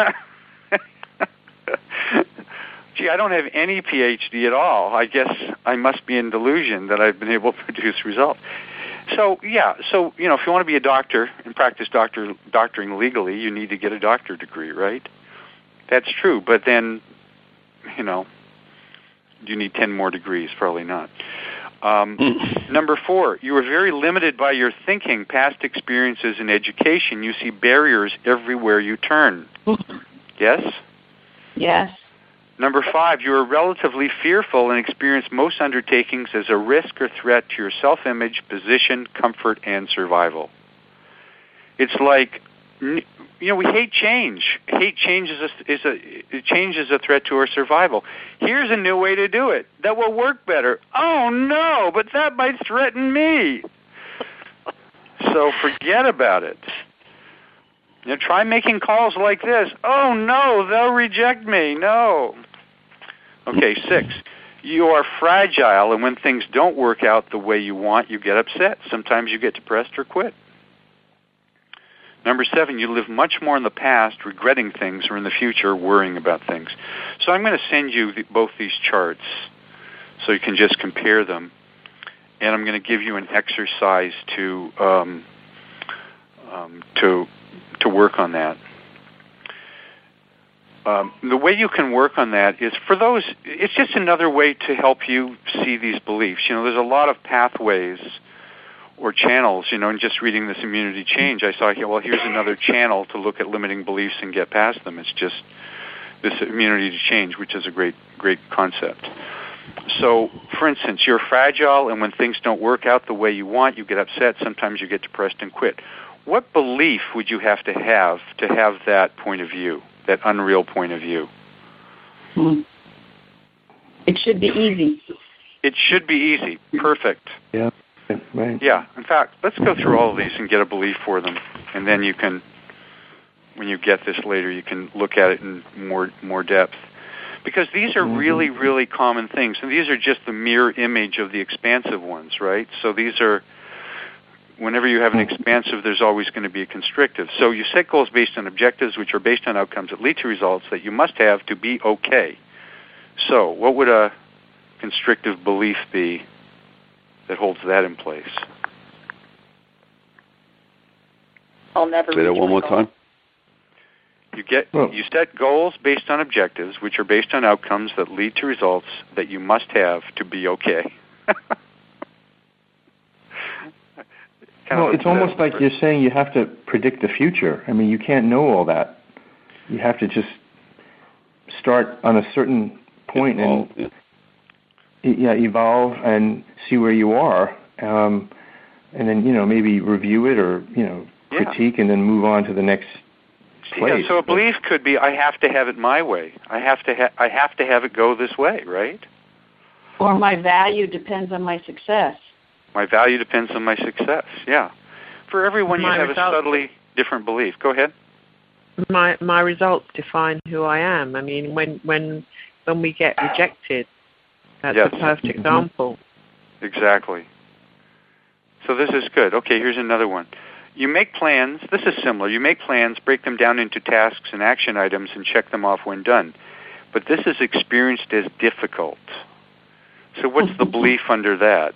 Gee, I don't have any P H D at all. I guess I must be in delusion that I've been able to produce results. So, yeah, so, you know, if you want to be a doctor and practice doctor doctoring legally, you need to get a doctorate degree, right? That's true, but then, you know, do you need ten more degrees? Probably not. Um, number four, you are very limited by your thinking, past experiences, and education. You see barriers everywhere you turn. Yes? Yes. Number five, you are relatively fearful and experience most undertakings as a risk or threat to your self-image, position, comfort, and survival. It's like, you know, we hate change. Hate change is a, is a change is a threat to our survival. Here's a new way to do it that will work better. Oh no, but that might threaten me. So forget about it. You know, try making calls like this. Oh no, they'll reject me. No. Okay, six. You are fragile, and when things don't work out the way you want, you get upset. Sometimes you get depressed or quit. Number seven, you live much more in the past, regretting things, or in the future, worrying about things. So I'm going to send you the, both these charts so you can just compare them. And I'm going to give you an exercise to um, um, to to work on that. Um, the way you can work on that is for those, it's just another way to help you see these beliefs. You know, there's a lot of pathways or channels, you know, and just reading this Immunity Change, I saw, well, here's another channel to look at limiting beliefs and get past them. It's just this Immunity Change, which is a great, great concept. So, for instance, you're fragile, and when things don't work out the way you want, you get upset. Sometimes you get depressed and quit. What belief would you have to have to have that point of view, that unreal point of view? Hmm. It should be easy. It should be easy. Perfect. Yeah. Right. Yeah. In fact, let's go through all of these and get a belief for them, and then you can, when you get this later, you can look at it in more more depth. Because these are mm-hmm. really, really common things, and these are just the mirror image of the expansive ones, right? So these are whenever you have an expansive, there's always going to be a constrictive. So you set goals based on objectives, which are based on outcomes that lead to results that you must have to be okay. So what would a constrictive belief be that holds that in place? I'll never Say that one more time. You get Oh. you set goals based on objectives, which are based on outcomes that lead to results that you must have to be okay. Well, it's almost like you're saying you have to predict the future. I mean, you can't know all that. You have to just start on a certain point Evolve, and yeah. yeah, evolve and see where you are, um, and then you know maybe review it or you know Yeah. critique and then move on to the next place. Yeah, so a belief could be, I have to have it my way. I have to ha- I have to have it go this way, right? Or my value depends on my success. My value depends on my success. Yeah. For everyone, you My have result- a subtly different belief. Go ahead. My my results define who I am. I mean, when when when we get rejected, that's Yes. a perfect Mhm. example. Exactly. So this is good. Okay, here's another one. You make plans. This is similar. You make plans, break them down into tasks and action items, and check them off when done. But this is experienced as difficult. So what's the belief under that?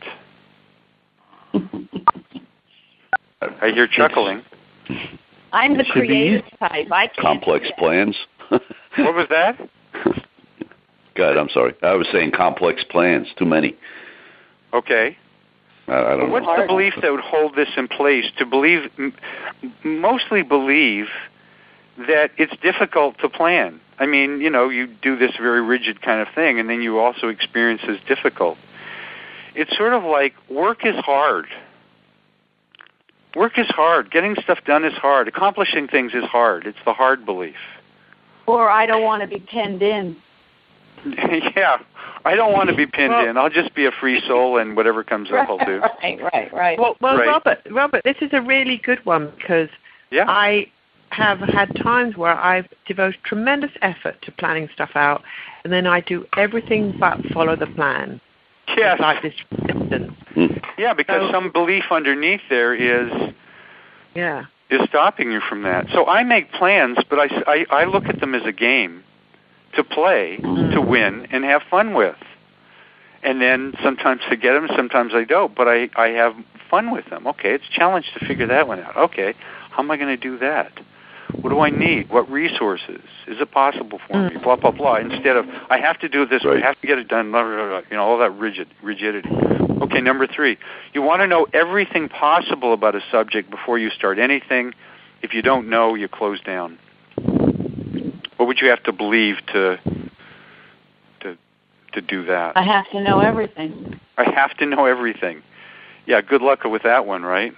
I hear chuckling. I'm the Should be creative type. I can't Complex do that. plans. What was that? Go ahead, I'm sorry. I was saying complex plans, too many. Okay. I, I don't What's know. the belief that would hold this in place? To believe, m- mostly believe that it's difficult to plan. I mean, you know, you do this very rigid kind of thing, and then you also experience as difficult. It's sort of like work is hard. Work is hard. Getting stuff done is hard. Accomplishing things is hard. It's the hard belief. Or I don't want to be penned in. Yeah, I don't want to be pinned Well- in. I'll just be a free soul, and whatever comes up, I'll do. Right, right, right. Well, well Right. Robert, Robert, this is a really good one because Yeah. I have had times where I've devoted tremendous effort to planning stuff out, and then I do everything but follow the plan. Yes. It's like this resistance. Mm. Yeah, because So- some belief underneath there is Yeah. is stopping you from that. So I make plans, but I, I, I look at them as a game to play, to win, and have fun with. And then sometimes I get them, sometimes I don't, but I, I have fun with them. Okay, it's a challenge to figure that one out. Okay, how am I going to do that? What do I need? What resources? Is it possible for me? Blah, blah, blah. Instead of, I have to do this, Right. I have to get it done, blah, blah, blah, you know, all that rigid rigidity. Okay, number three, you want to know everything possible about a subject before you start anything. If you don't know, you close down. What would you have to believe to to to do that? I have to know everything. I have to know everything. Yeah, good luck with that one, right?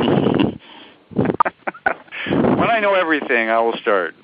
When I know everything, I will start.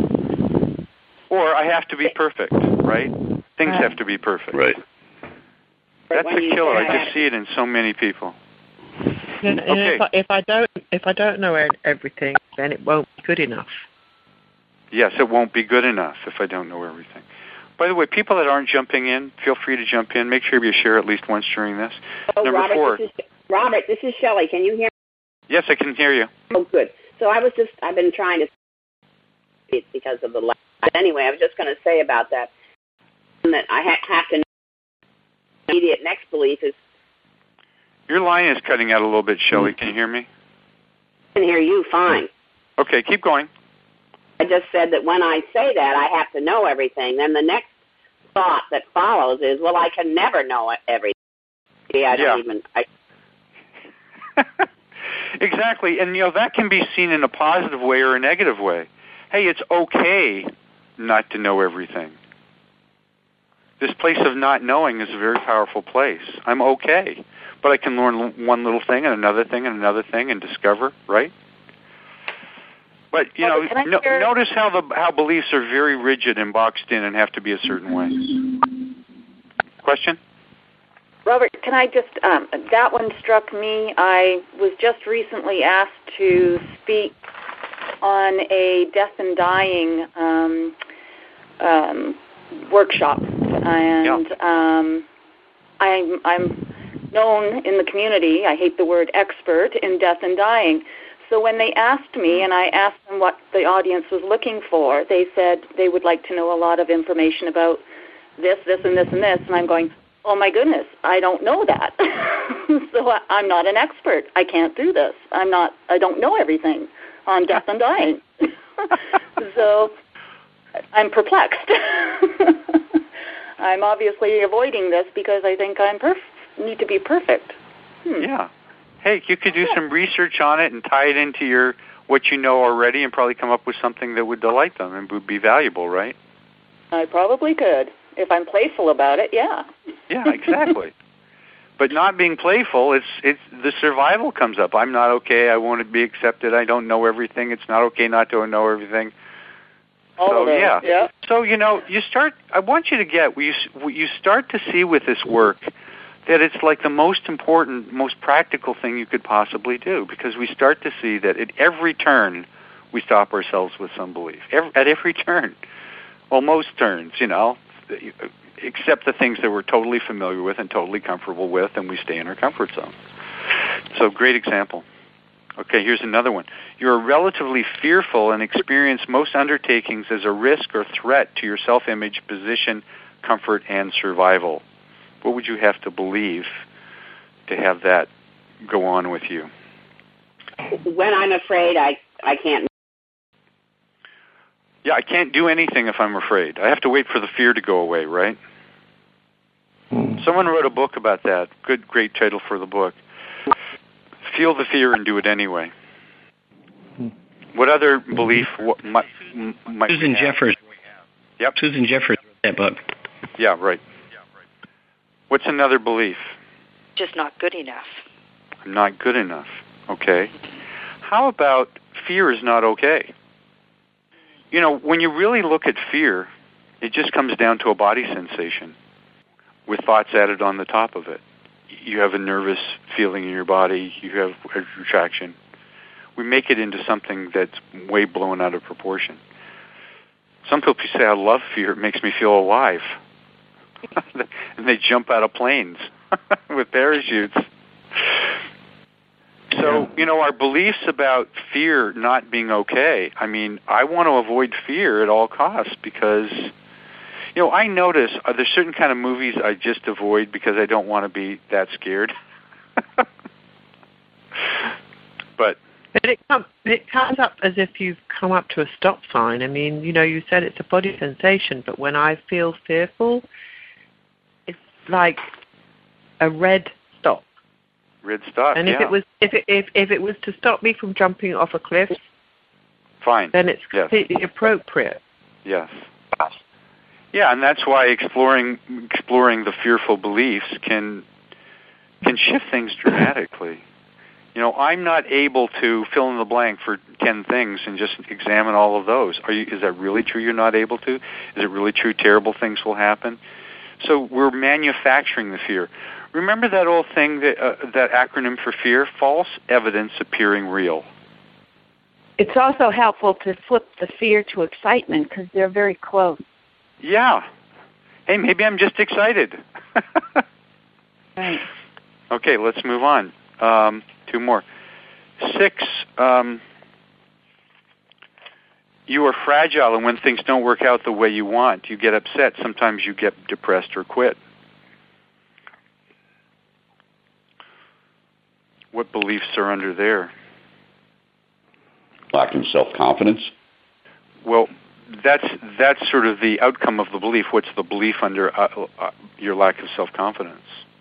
Or I have to be perfect, right? Things Right. have to be perfect. Right. That's When a you killer. say I I just see it in so many people. And, and Okay. if, I, if I don't, if I don't know e- everything, then it won't be good enough. Yes, it won't be good enough if I don't know everything. By the way, people that aren't jumping in, feel free to jump in. Make sure you share at least once during this. Oh, Number Robert, four. This is, Robert, this is Shelley. Can you hear me? Yes, I can hear you. Oh, good. So I was just, I've been trying to, it's because of the light. But anyway, I was just going to say about that, that I ha- have to know immediate next belief is, Your line is cutting out a little bit, Shelley. Can you hear me? I can hear you fine. Okay, keep going. I just said that when I say that, I have to know everything. Then the next thought that follows is, well, I can never know it- everything. See, I don't Yeah. even, I, Exactly, and you know that can be seen in a positive way or a negative way. Hey, it's okay not to know everything. This place of not knowing is a very powerful place. I'm okay, but I can learn l- one little thing and another thing and another thing and discover, right? But you Well, know, can I no, share- notice how the how beliefs are very rigid and boxed in and have to be a certain way. Question? Robert, can I just, um, that one struck me. I was just recently asked to speak on a death and dying um, um, workshop, and um, I'm, I'm known in the community, I hate the word expert, in death and dying. So when they asked me, and I asked them what the audience was looking for, they said they would like to know a lot of information about this, this, and this, and this. And I'm going, oh, my goodness, I don't know that. So I, I'm not an expert. I can't do this. I'm not, I don't know everything on death and dying. So I'm perplexed. I'm obviously avoiding this because I think I'm perf- need to be perfect. Hmm. Yeah. Hey, you could do some research on it and tie it into your what you know already and probably come up with something that would delight them and would be valuable, right? I probably could. If I'm playful about it, yeah. Yeah, exactly. But not being playful, it's it's the survival comes up. I'm not okay. I want to be accepted. I don't know everything. It's not okay not to know everything. All so of it, yeah. yeah. So you know, you start. I want you to get. You you start to see with this work that it's like the most important, most practical thing you could possibly do, because we start to see that at every turn we stop ourselves with some belief. Every, at every turn, well, most turns, you know, except the things that we're totally familiar with and totally comfortable with, and we stay in our comfort zone. So, great example. Okay, here's another one. You're relatively fearful and experience most undertakings as a risk or threat to your self-image, position, comfort, and survival. What would you have to believe to have that go on with you? When I'm afraid, I, I can't. Yeah, I can't do anything if I'm afraid. I have to wait for the fear to go away, right? Someone wrote a book about that. Good, great title for the book. Feel the fear and do it anyway. What other belief what, might, might Susan Jeffers. Yep. Susan Jeffers wrote that book. Yeah, right. What's another belief? Just not good enough. I'm not good enough. Okay. How about fear is not okay? You know, when you really look at fear, it just comes down to a body sensation with thoughts added on the top of it. You have a nervous feeling in your body. You have a retraction. We make it into something that's way blown out of proportion. Some people say, I love fear. It makes me feel alive. And they jump out of planes with parachutes. So, you know, our beliefs about fear not being okay, I mean, I want to avoid fear at all costs because, you know, I notice uh, there's certain kind of movies I just avoid because I don't want to be that scared. But But it, com- it comes up as if you've come up to a stop sign. I mean, you know, you said it's a body sensation, but when I feel fearful, it's like a red stop. Red stop, and if yeah. it was if it if, if it was to stop me from jumping off a cliff, fine. Then it's yes. completely appropriate. Yes. Yeah, and that's why exploring exploring the fearful beliefs can can shift things dramatically. You know, I'm not able to fill in the blank for ten things and just examine all of those. Are you? Is that really true? You're not able to? Is it really true? Terrible things will happen. So we're manufacturing the fear. Remember that old thing, that uh, that acronym for fear? False evidence appearing real. It's also helpful to flip the fear to excitement because they're very close. Yeah. Hey, maybe I'm just excited. Right. Okay, let's move on. Um, two more. Six, um, you are fragile, and when things don't work out the way you want, you get upset. Sometimes you get depressed or quit. What beliefs are under there? Lack of self-confidence? Well, that's that's sort of the outcome of the belief. What's the belief under uh, uh, your lack of self-confidence?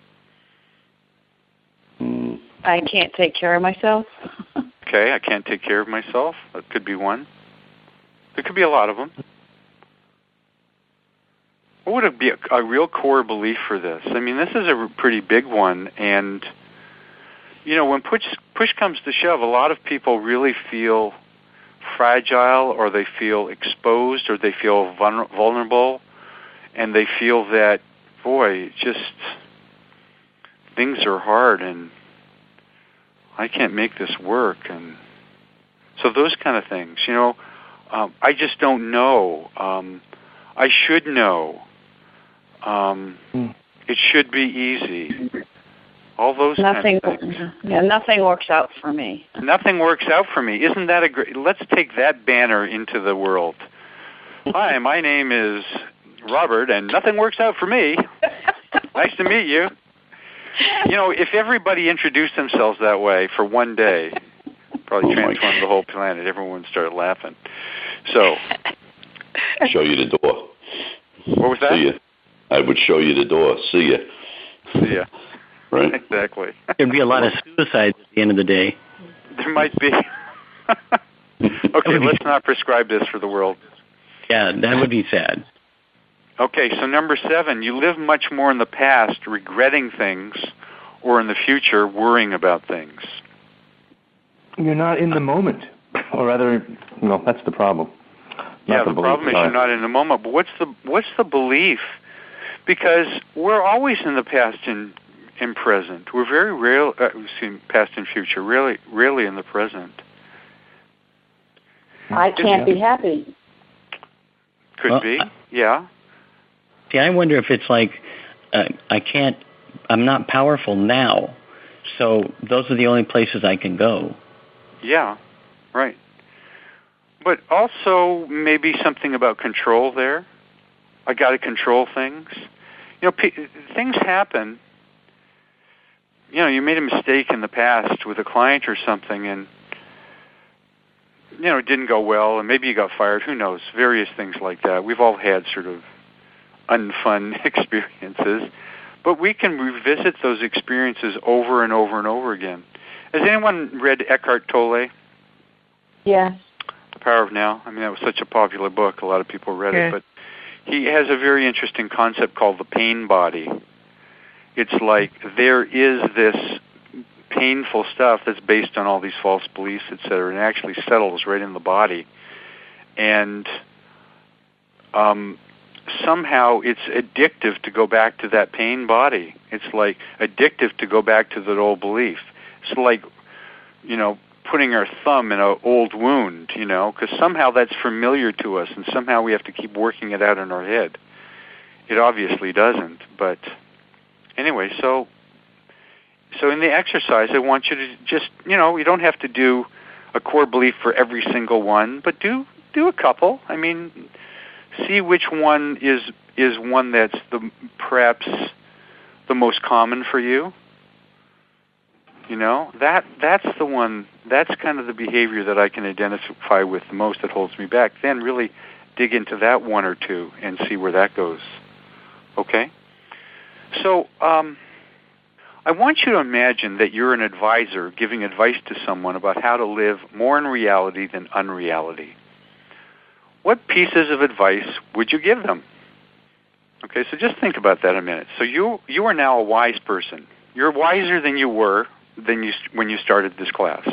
Mm. I can't take care of myself. Okay, I can't take care of myself. That could be one. There could be a lot of them. What would it be a, a real core belief for this? I mean, this is a pretty big one, and you know, when push push comes to shove, a lot of people really feel fragile, or they feel exposed, or they feel vulnerable, and they feel that, boy, just things are hard, and I can't make this work, and so those kind of things. You know, um, I just don't know. Um, I should know. Um, mm. It should be easy. All those nothing, kind of things. Yeah, nothing works out for me. Nothing works out for me. Isn't that a great... Let's take that banner into the world. Hi, my name is Robert, and nothing works out for me. Nice to meet you. You know, if everybody introduced themselves that way for one day, probably oh transform the whole planet. Everyone would start laughing. So... Show you the door. What was that? See ya. I would show you the door. See ya. See ya. Right? Exactly. There'd be a lot of suicides at the end of the day. There might be. Okay, let's not prescribe this for the world. Yeah, that would be sad. Okay, so number seven, you live much more in the past regretting things or in the future worrying about things. You're not in the moment. Or rather, no, that's the problem. Not yeah, the, the problem is you're not in the moment. But what's the what's the belief? Because we're always in the past and in present. We're very real, uh, past and future, really, really in the present. I can't be happy. Could well, be, yeah. See, I wonder if it's like uh, I can't, I'm not powerful now, so those are the only places I can go. Yeah, right. But also maybe something about control there. I got to control things. You know, p- things happen. You know, you made a mistake in the past with a client or something, and you know, it didn't go well, and maybe you got fired. Who knows? Various things like that. We've all had sort of unfun experiences, but we can revisit those experiences over and over and over again. Has anyone read Eckhart Tolle? Yes. The Power of Now. I mean, that was such a popular book. A lot of people read yeah. it, but he has a very interesting concept called the pain body. It's like there is this painful stuff that's based on all these false beliefs, et cetera, and it actually settles right in the body. And um, somehow it's addictive to go back to that pain body. It's like addictive to go back to that old belief. It's like, you know, putting our thumb in an old wound, you know, because somehow that's familiar to us, and somehow we have to keep working it out in our head. It obviously doesn't, but anyway, so so in the exercise, I want you to just, you know, you don't have to do a core belief for every single one, but do do a couple. I mean, see which one is is one that's the perhaps the most common for you. You know, that that's the one, that's kind of the behavior that I can identify with the most that holds me back. Then really dig into that one or two and see where that goes. Okay? So um, I want you to imagine that you're an advisor giving advice to someone about how to live more in reality than unreality. What pieces of advice would you give them? Okay, so just think about that a minute. So you you are now a wise person. You're wiser than you were than you when you started this class.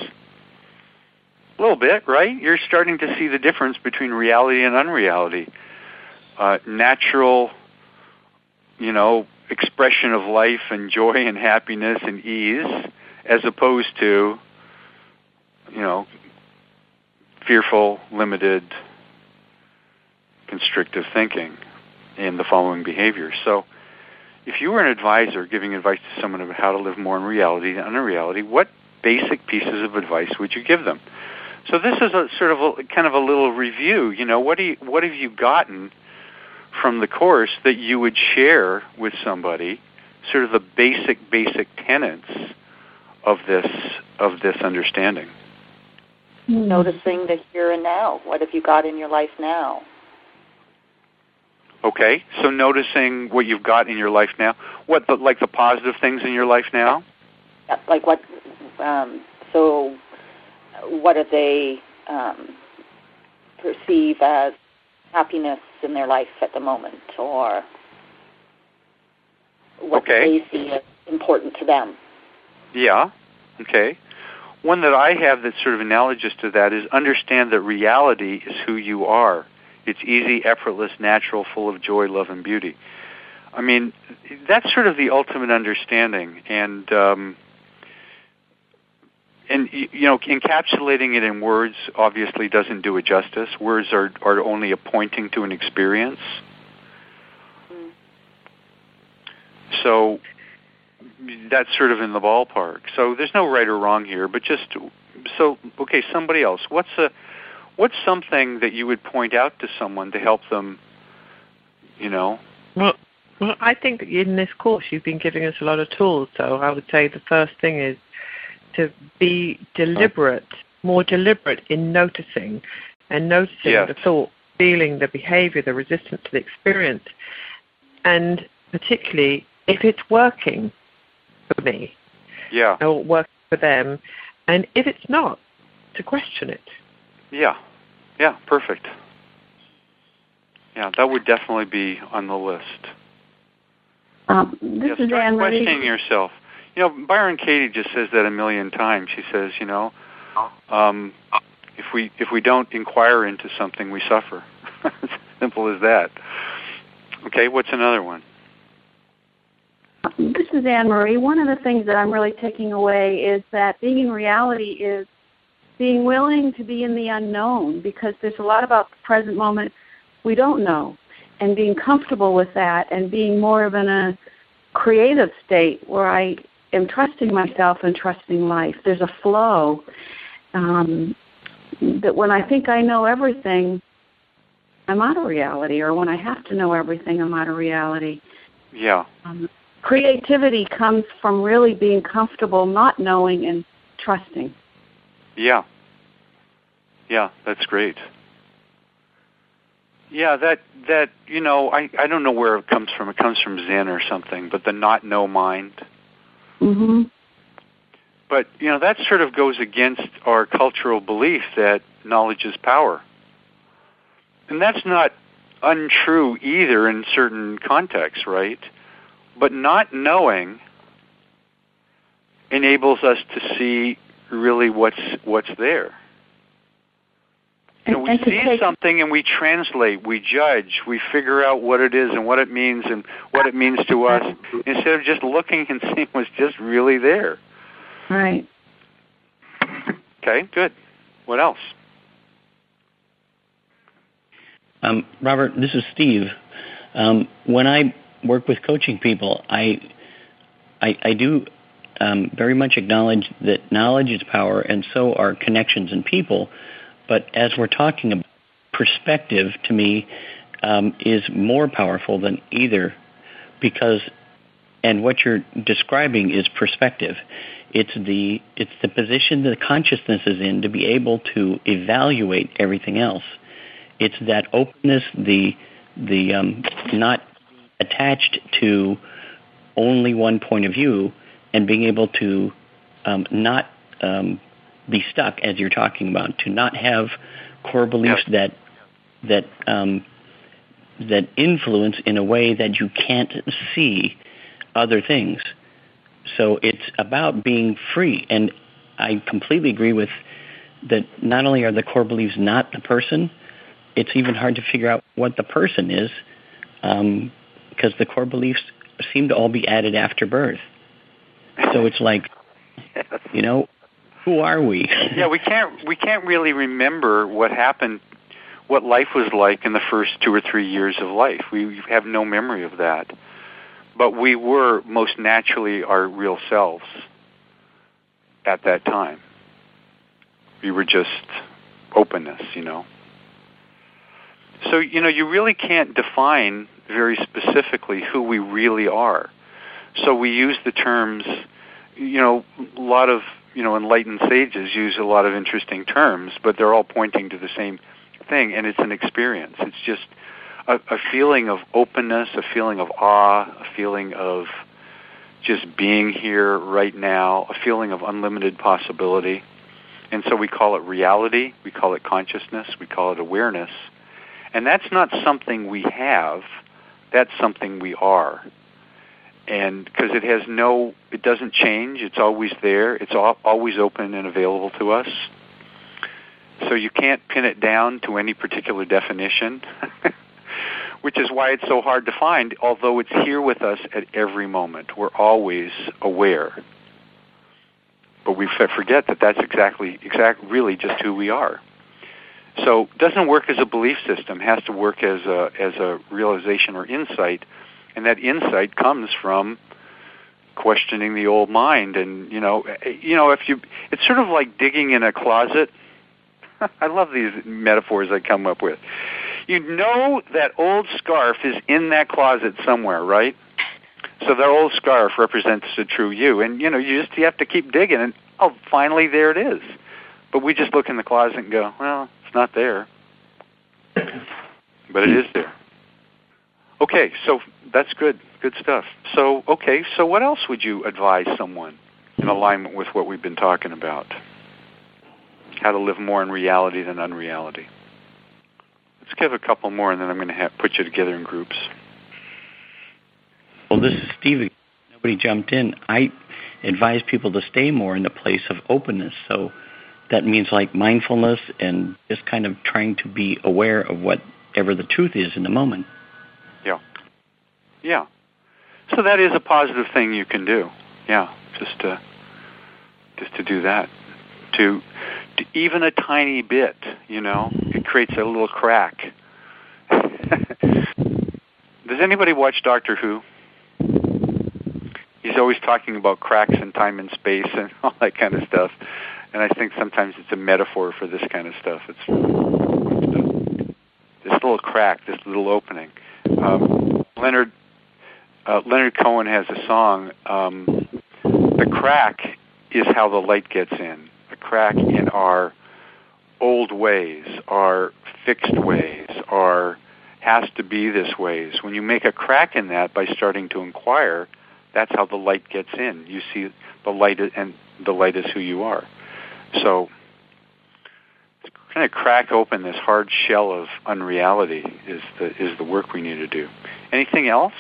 A little bit, right? You're starting to see the difference between reality and unreality. Uh, natural, you know, expression of life and joy and happiness and ease, as opposed to, you know, fearful, limited, constrictive thinking in the following behaviors. So if you were an advisor giving advice to someone about how to live more in reality than unreality, what basic pieces of advice would you give them? So this is a sort of a, kind of a little review. You know, what do you, what have you gotten from the course that you would share with somebody? Sort of the basic, basic tenets of this of this understanding. Noticing the here and now. What have you got in your life now? Okay, so noticing what you've got in your life now. What, the, like the positive things in your life now? Yeah, like what? Um, so, what do they um, perceive as happiness in their life at the moment, or what okay. do they see as important to them? Yeah. Okay. One that I have that's sort of analogous to that is understand that reality is who you are. It's easy, effortless, natural, full of joy, love, and beauty. I mean, that's sort of the ultimate understanding, and um, and you know, encapsulating it in words obviously doesn't do it justice. Words are are only a pointing to an experience. Mm. So, that's sort of in the ballpark. So there's no right or wrong here, but just so okay. Somebody else. What's a what's something that you would point out to someone to help them? You know. Well, well, I think that in this course you've been giving us a lot of tools. So I would say the first thing is to be deliberate, more deliberate in noticing, and noticing yes. the thought, feeling, the behavior, the resistance to the experience, and particularly if it's working for me, yeah, or working for them, and if it's not, to question it. Yeah, yeah, perfect. Yeah, that would definitely be on the list. Um, this yeah, is start Anne questioning Marie. yourself. You know, Byron Katie just says that a million times. She says, you know, um, if we if we don't inquire into something, we suffer. Simple as that. Okay, what's another one? This is Anne Marie. One of the things that I'm really taking away is that being in reality is being willing to be in the unknown, because there's a lot about the present moment we don't know, and being comfortable with that and being more of in a creative state where I am trusting myself and trusting life. There's a flow um, that when I think I know everything, I'm out of reality, or when I have to know everything, I'm out of reality. Yeah. Um, creativity comes from really being comfortable, not knowing, and trusting. Yeah. Yeah, that's great. Yeah, that, that you know, I, I don't know where it comes from. It comes from Zen or something, but the not know mind. Mm-hmm. But, you know, that sort of goes against our cultural belief that knowledge is power. And that's not untrue either in certain contexts, right? But not knowing enables us to see really what's what's there. You know, we see something and we translate, we judge, we figure out what it is and what it means and what it means to us, instead of just looking and seeing what's just really there. Right. Okay, good. What else? Um, Robert, this is Steve. Um, when I work with coaching people, I I, I do um, very much acknowledge that knowledge is power, and so are connections and people. But as we're talking about perspective, to me, um, is more powerful than either, because, and what you're describing is perspective. It's the it's the position that consciousness is in to be able to evaluate everything else. It's that openness, the the um, not attached to only one point of view, and being able to um, not um, be stuck, as you're talking about, to not have core beliefs yeah. that that um, that influence in a way that you can't see other things. So it's about being free, and I completely agree with that. Not only are the core beliefs not the person, it's even hard to figure out what the person is, um, because the core beliefs seem to all be added after birth. So it's like, yes. you know, who are we? yeah, we can't we can't really remember what happened, what life was like in the first two or three years of life. We have no memory of that. But we were most naturally our real selves at that time. We were just openness, you know. So, you know, you really can't define very specifically who we really are. So we use the terms, you know, a lot of, you know, enlightened sages use a lot of interesting terms, but they're all pointing to the same thing, and it's an experience. It's just a, a feeling of openness, a feeling of awe, a feeling of just being here right now, a feeling of unlimited possibility. And so we call it reality, we call it consciousness, we call it awareness. And that's not something we have, that's something we are. And because it has no, it doesn't change, it's always there, it's all, always open and available to us. So you can't pin it down to any particular definition, which is why it's so hard to find, although it's here with us at every moment. We're always aware. But we forget that that's exactly, exact, really just who we are. So it doesn't work as a belief system. It has to work as a as a realization or insight, and that insight comes from questioning the old mind. And, you know, you know, if you, it's sort of like digging in a closet. I love these metaphors I come up with. You know that old scarf is in that closet somewhere, right? So that old scarf represents the true you. And, you know, you just you have to keep digging, and, oh, finally there it is. But we just look in the closet and go, well, it's not there. But it is there. Okay, so that's good. Good stuff. So, okay, so what else would you advise someone in alignment with what we've been talking about? How to live more in reality than unreality. Let's give a couple more, and then I'm going to have, put you together in groups. Well, this is Steve. Nobody jumped in. I advise people to stay more in the place of openness. So that means like mindfulness and just kind of trying to be aware of whatever the truth is in the moment. Yeah. Yeah. So that is a positive thing you can do. Yeah, just to, just to do that. To, to even a tiny bit, you know, it creates a little crack. Does anybody watch Doctor Who? He's always talking about cracks in time and space and all that kind of stuff. And I think sometimes it's a metaphor for this kind of stuff. It's this little crack, this little opening. Um, Leonard uh, Leonard Cohen has a song. Um, the crack is how the light gets in. A crack in our old ways, our fixed ways, our has to be this ways. When you make a crack in that by starting to inquire, that's how the light gets in. You see the light, and the light is who you are. So, kind of crack open this hard shell of unreality is the is the work we need to do. Anything else?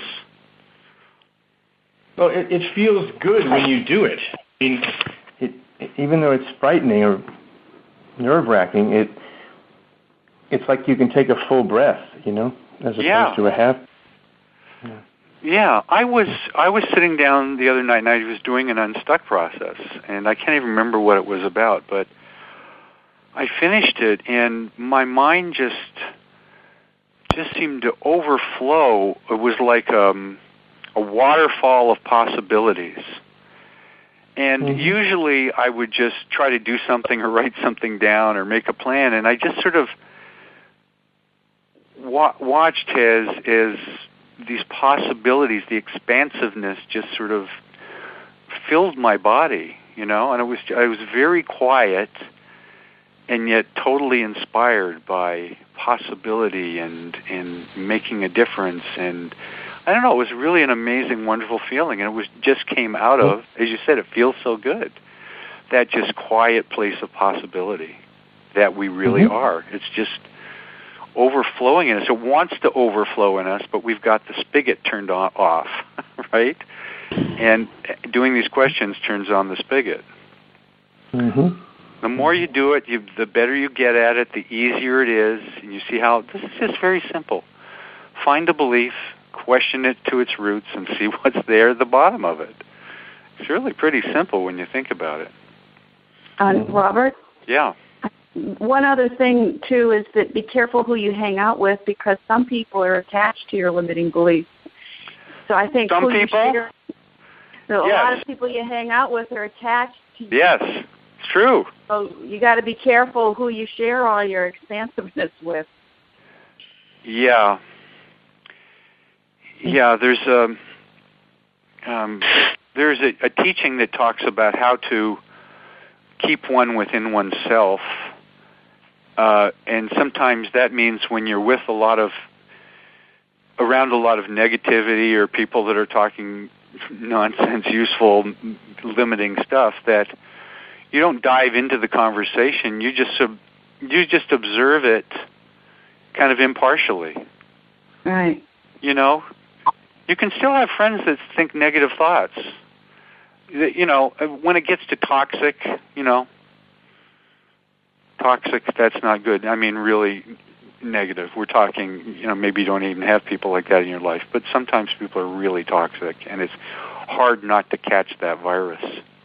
Well, it, it feels good when you do it. I mean, it, even though it's frightening or nerve-wracking, it it's like you can take a full breath, you know, as opposed yeah. to a half. Yeah. Yeah, I was I was sitting down the other night and I was doing an unstuck process, and I can't even remember what it was about, but I finished it and my mind just just seemed to overflow. It was like um, a waterfall of possibilities. And mm-hmm. usually I would just try to do something or write something down or make a plan, and I just sort of wa- watched as as these possibilities, the expansiveness just sort of filled my body, you know, and it was I was very quiet and yet totally inspired by possibility and, and making a difference. And I don't know, it was really an amazing, wonderful feeling, and it was just came out of, as you said, it feels so good, that just quiet place of possibility that we really mm-hmm. are. It's just overflowing in us. It wants to overflow in us, but we've got the spigot turned on, off, right? And doing these questions turns on the spigot. Mm-hmm. The more you do it, you, the better you get at it, the easier it is. And you see how this is just very simple. Find a belief, question it to its roots, and see what's there at the bottom of it. It's really pretty simple when you think about it. Uh, Robert? Yeah. One other thing, too, is that be careful who you hang out with, because some people are attached to your limiting beliefs. So I think some who people? You share, so yes. a lot of people you hang out with are attached to you. Yes, it's true. So you got to be careful who you share all your expansiveness with. Yeah. Yeah, there's a, um, there's a, a teaching that talks about how to keep one within oneself. Uh, and sometimes that means when you're with a lot of, around a lot of negativity or people that are talking nonsense, useful, limiting stuff, that you don't dive into the conversation. You just sub, you just observe it kind of impartially. Right. You know, you can still have friends that think negative thoughts. You know, when it gets to toxic, you know, toxic, that's not good. I mean, really negative. We're talking, you know, maybe you don't even have people like that in your life, but sometimes people are really toxic, and it's hard not to catch that virus.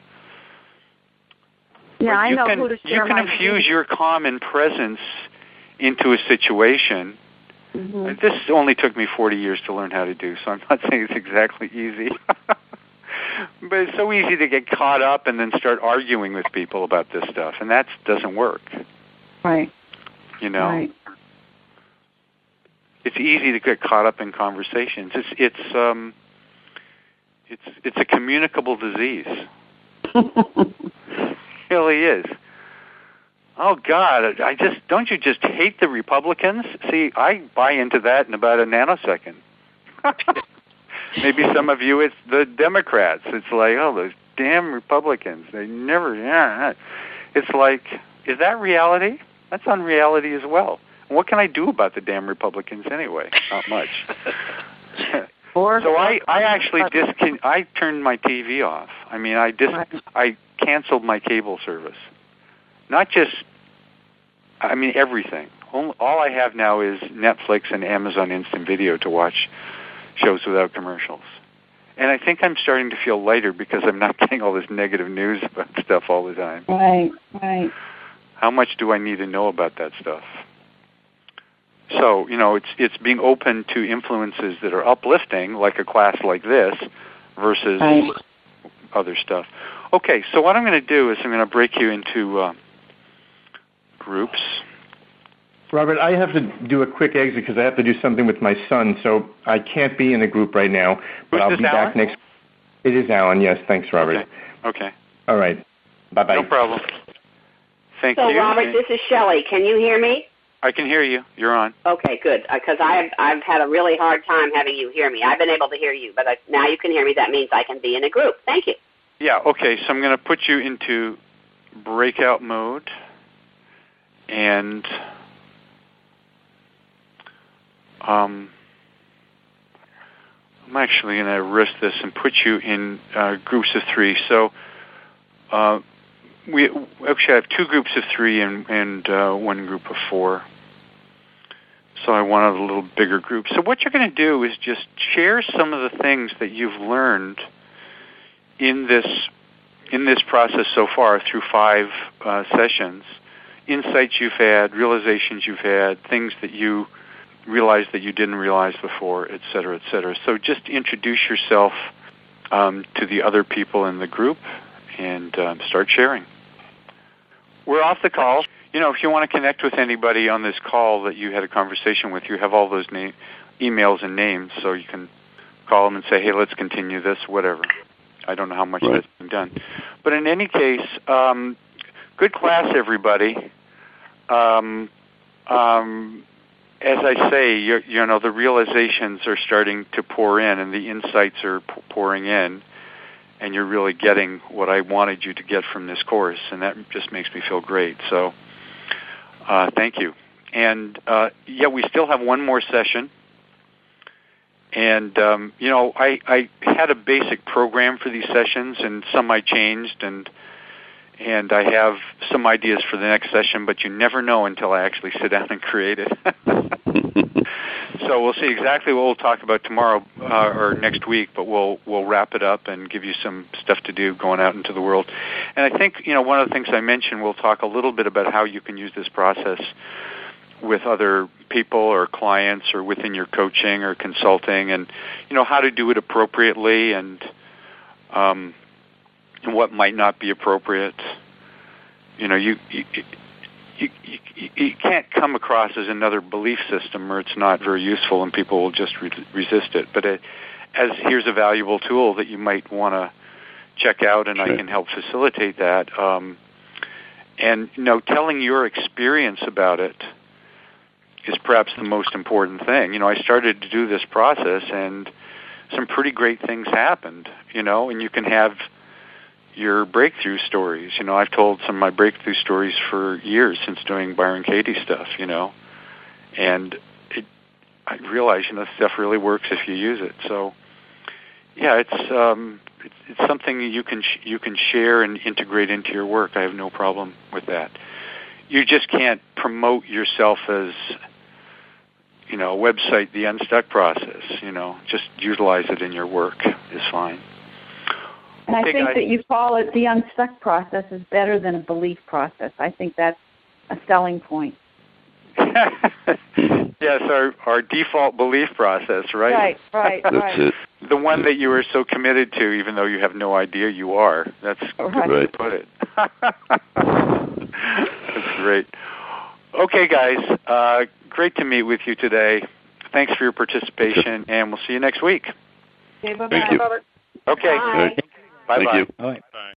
Yeah, I know can, who to share You can my infuse views. your calm and presence into a situation. Mm-hmm. This only took me forty years to learn how to do, so I'm not saying it's exactly easy. But it's so easy to get caught up and then start arguing with people about this stuff, and that doesn't work. Right. You know? Right. It's easy to get caught up in conversations. It's it's um it's it's a communicable disease. It really is. Oh God, I just don't you just hate the Republicans? See, I buy into that in about a nanosecond. Maybe some of you it's the Democrats. It's like, oh, those damn Republicans. They never yeah. It's like, is that reality? That's unreality as well. What can I do about the damn Republicans anyway? Not much. So I, I actually discon- I turned my T V off. I mean, I dis- I canceled my cable service. Not just, I mean, everything. All, all I have now is Netflix and Amazon Instant Video to watch shows without commercials. And I think I'm starting to feel lighter because I'm not getting all this negative news about stuff all the time. Right, right. How much do I need to know about that stuff? So, you know, it's it's being open to influences that are uplifting, like a class like this, versus right. other stuff. Okay, so what I'm going to do is I'm going to break you into uh, groups. Robert, I have to do a quick exit because I have to do something with my son, so I can't be in a group right now. But Who's I'll this, be Alan? back next. It is Alan. Yes, thanks, Robert. Okay. Okay. All right. Bye bye. No problem. Thank so, you. So, Robert, this is Shelley. Can you hear me? I can hear you. You're on. Okay, good. Because uh, I've I've had a really hard time having you hear me. I've been able to hear you, but I, now you can hear me. That means I can be in a group. Thank you. Yeah. Okay. So I'm going to put you into breakout mode, and um, I'm actually going to risk this and put you in uh, groups of three. So. Uh, We actually have two groups of three and, and uh, one group of four. So I wanted a little bigger group. So what you're going to do is just share some of the things that you've learned in this in this process so far through five uh, sessions, insights you've had, realizations you've had, things that you realized that you didn't realize before, et cetera, et cetera. So just introduce yourself um, to the other people in the group and um, start sharing. We're off the call. You know, if you want to connect with anybody on this call that you had a conversation with, you have all those na- emails and names, so you can call them and say, hey, let's continue this, whatever. I don't know how much right. that's been done. But in any case, um, good class, everybody. Um, um, as I say, you, you know, the realizations are starting to pour in, and the insights are p- pouring in. And you're really getting what I wanted you to get from this course, and that just makes me feel great. So uh, thank you. And, uh, yeah, we still have one more session. And, um, you know, I, I had a basic program for these sessions, and some I changed, and and I have some ideas for the next session, but you never know until I actually sit down and create it. So we'll see exactly what we'll talk about tomorrow uh, or next week, but we'll we'll wrap it up and give you some stuff to do going out into the world. And I think, you know, one of the things I mentioned, we'll talk a little bit about how you can use this process with other people or clients or within your coaching or consulting, and, you know, how to do it appropriately and um, and what might not be appropriate. You know, you... you You, you, you can't come across as another belief system, or it's not very useful, and people will just re- resist it. But it, as here's a valuable tool that you might want to check out, and sure. I can help facilitate that. Um, and you know, telling your experience about it is perhaps the most important thing. You know, I started to do this process, and some pretty great things happened. You know, and you can have your breakthrough stories. You know, I've told some of my breakthrough stories for years since doing Byron Katie stuff, you know, and it, I realize, you know, stuff really works if you use it. So, yeah, it's um, it's, it's something you can sh- you can share and integrate into your work. I have no problem with that. You just can't promote yourself as, you know, a website, the Unstuck process. You know, just utilize it in your work is fine. And okay, I think guys. that you call it the Unstuck process is better than a belief process. I think that's a selling point. Yeah, Yes, our, our default belief process, right? Right, right, That's right. it. The one that you are so committed to, even though you have no idea you are. That's a good Right. way Right. to put it. That's great. Okay, guys, uh, great to meet with you today. Thanks for your participation, and we'll see you next week. Okay, bye-bye. Thank you. Okay. Bye. Right. Bye-bye. Thank you. All right. Bye.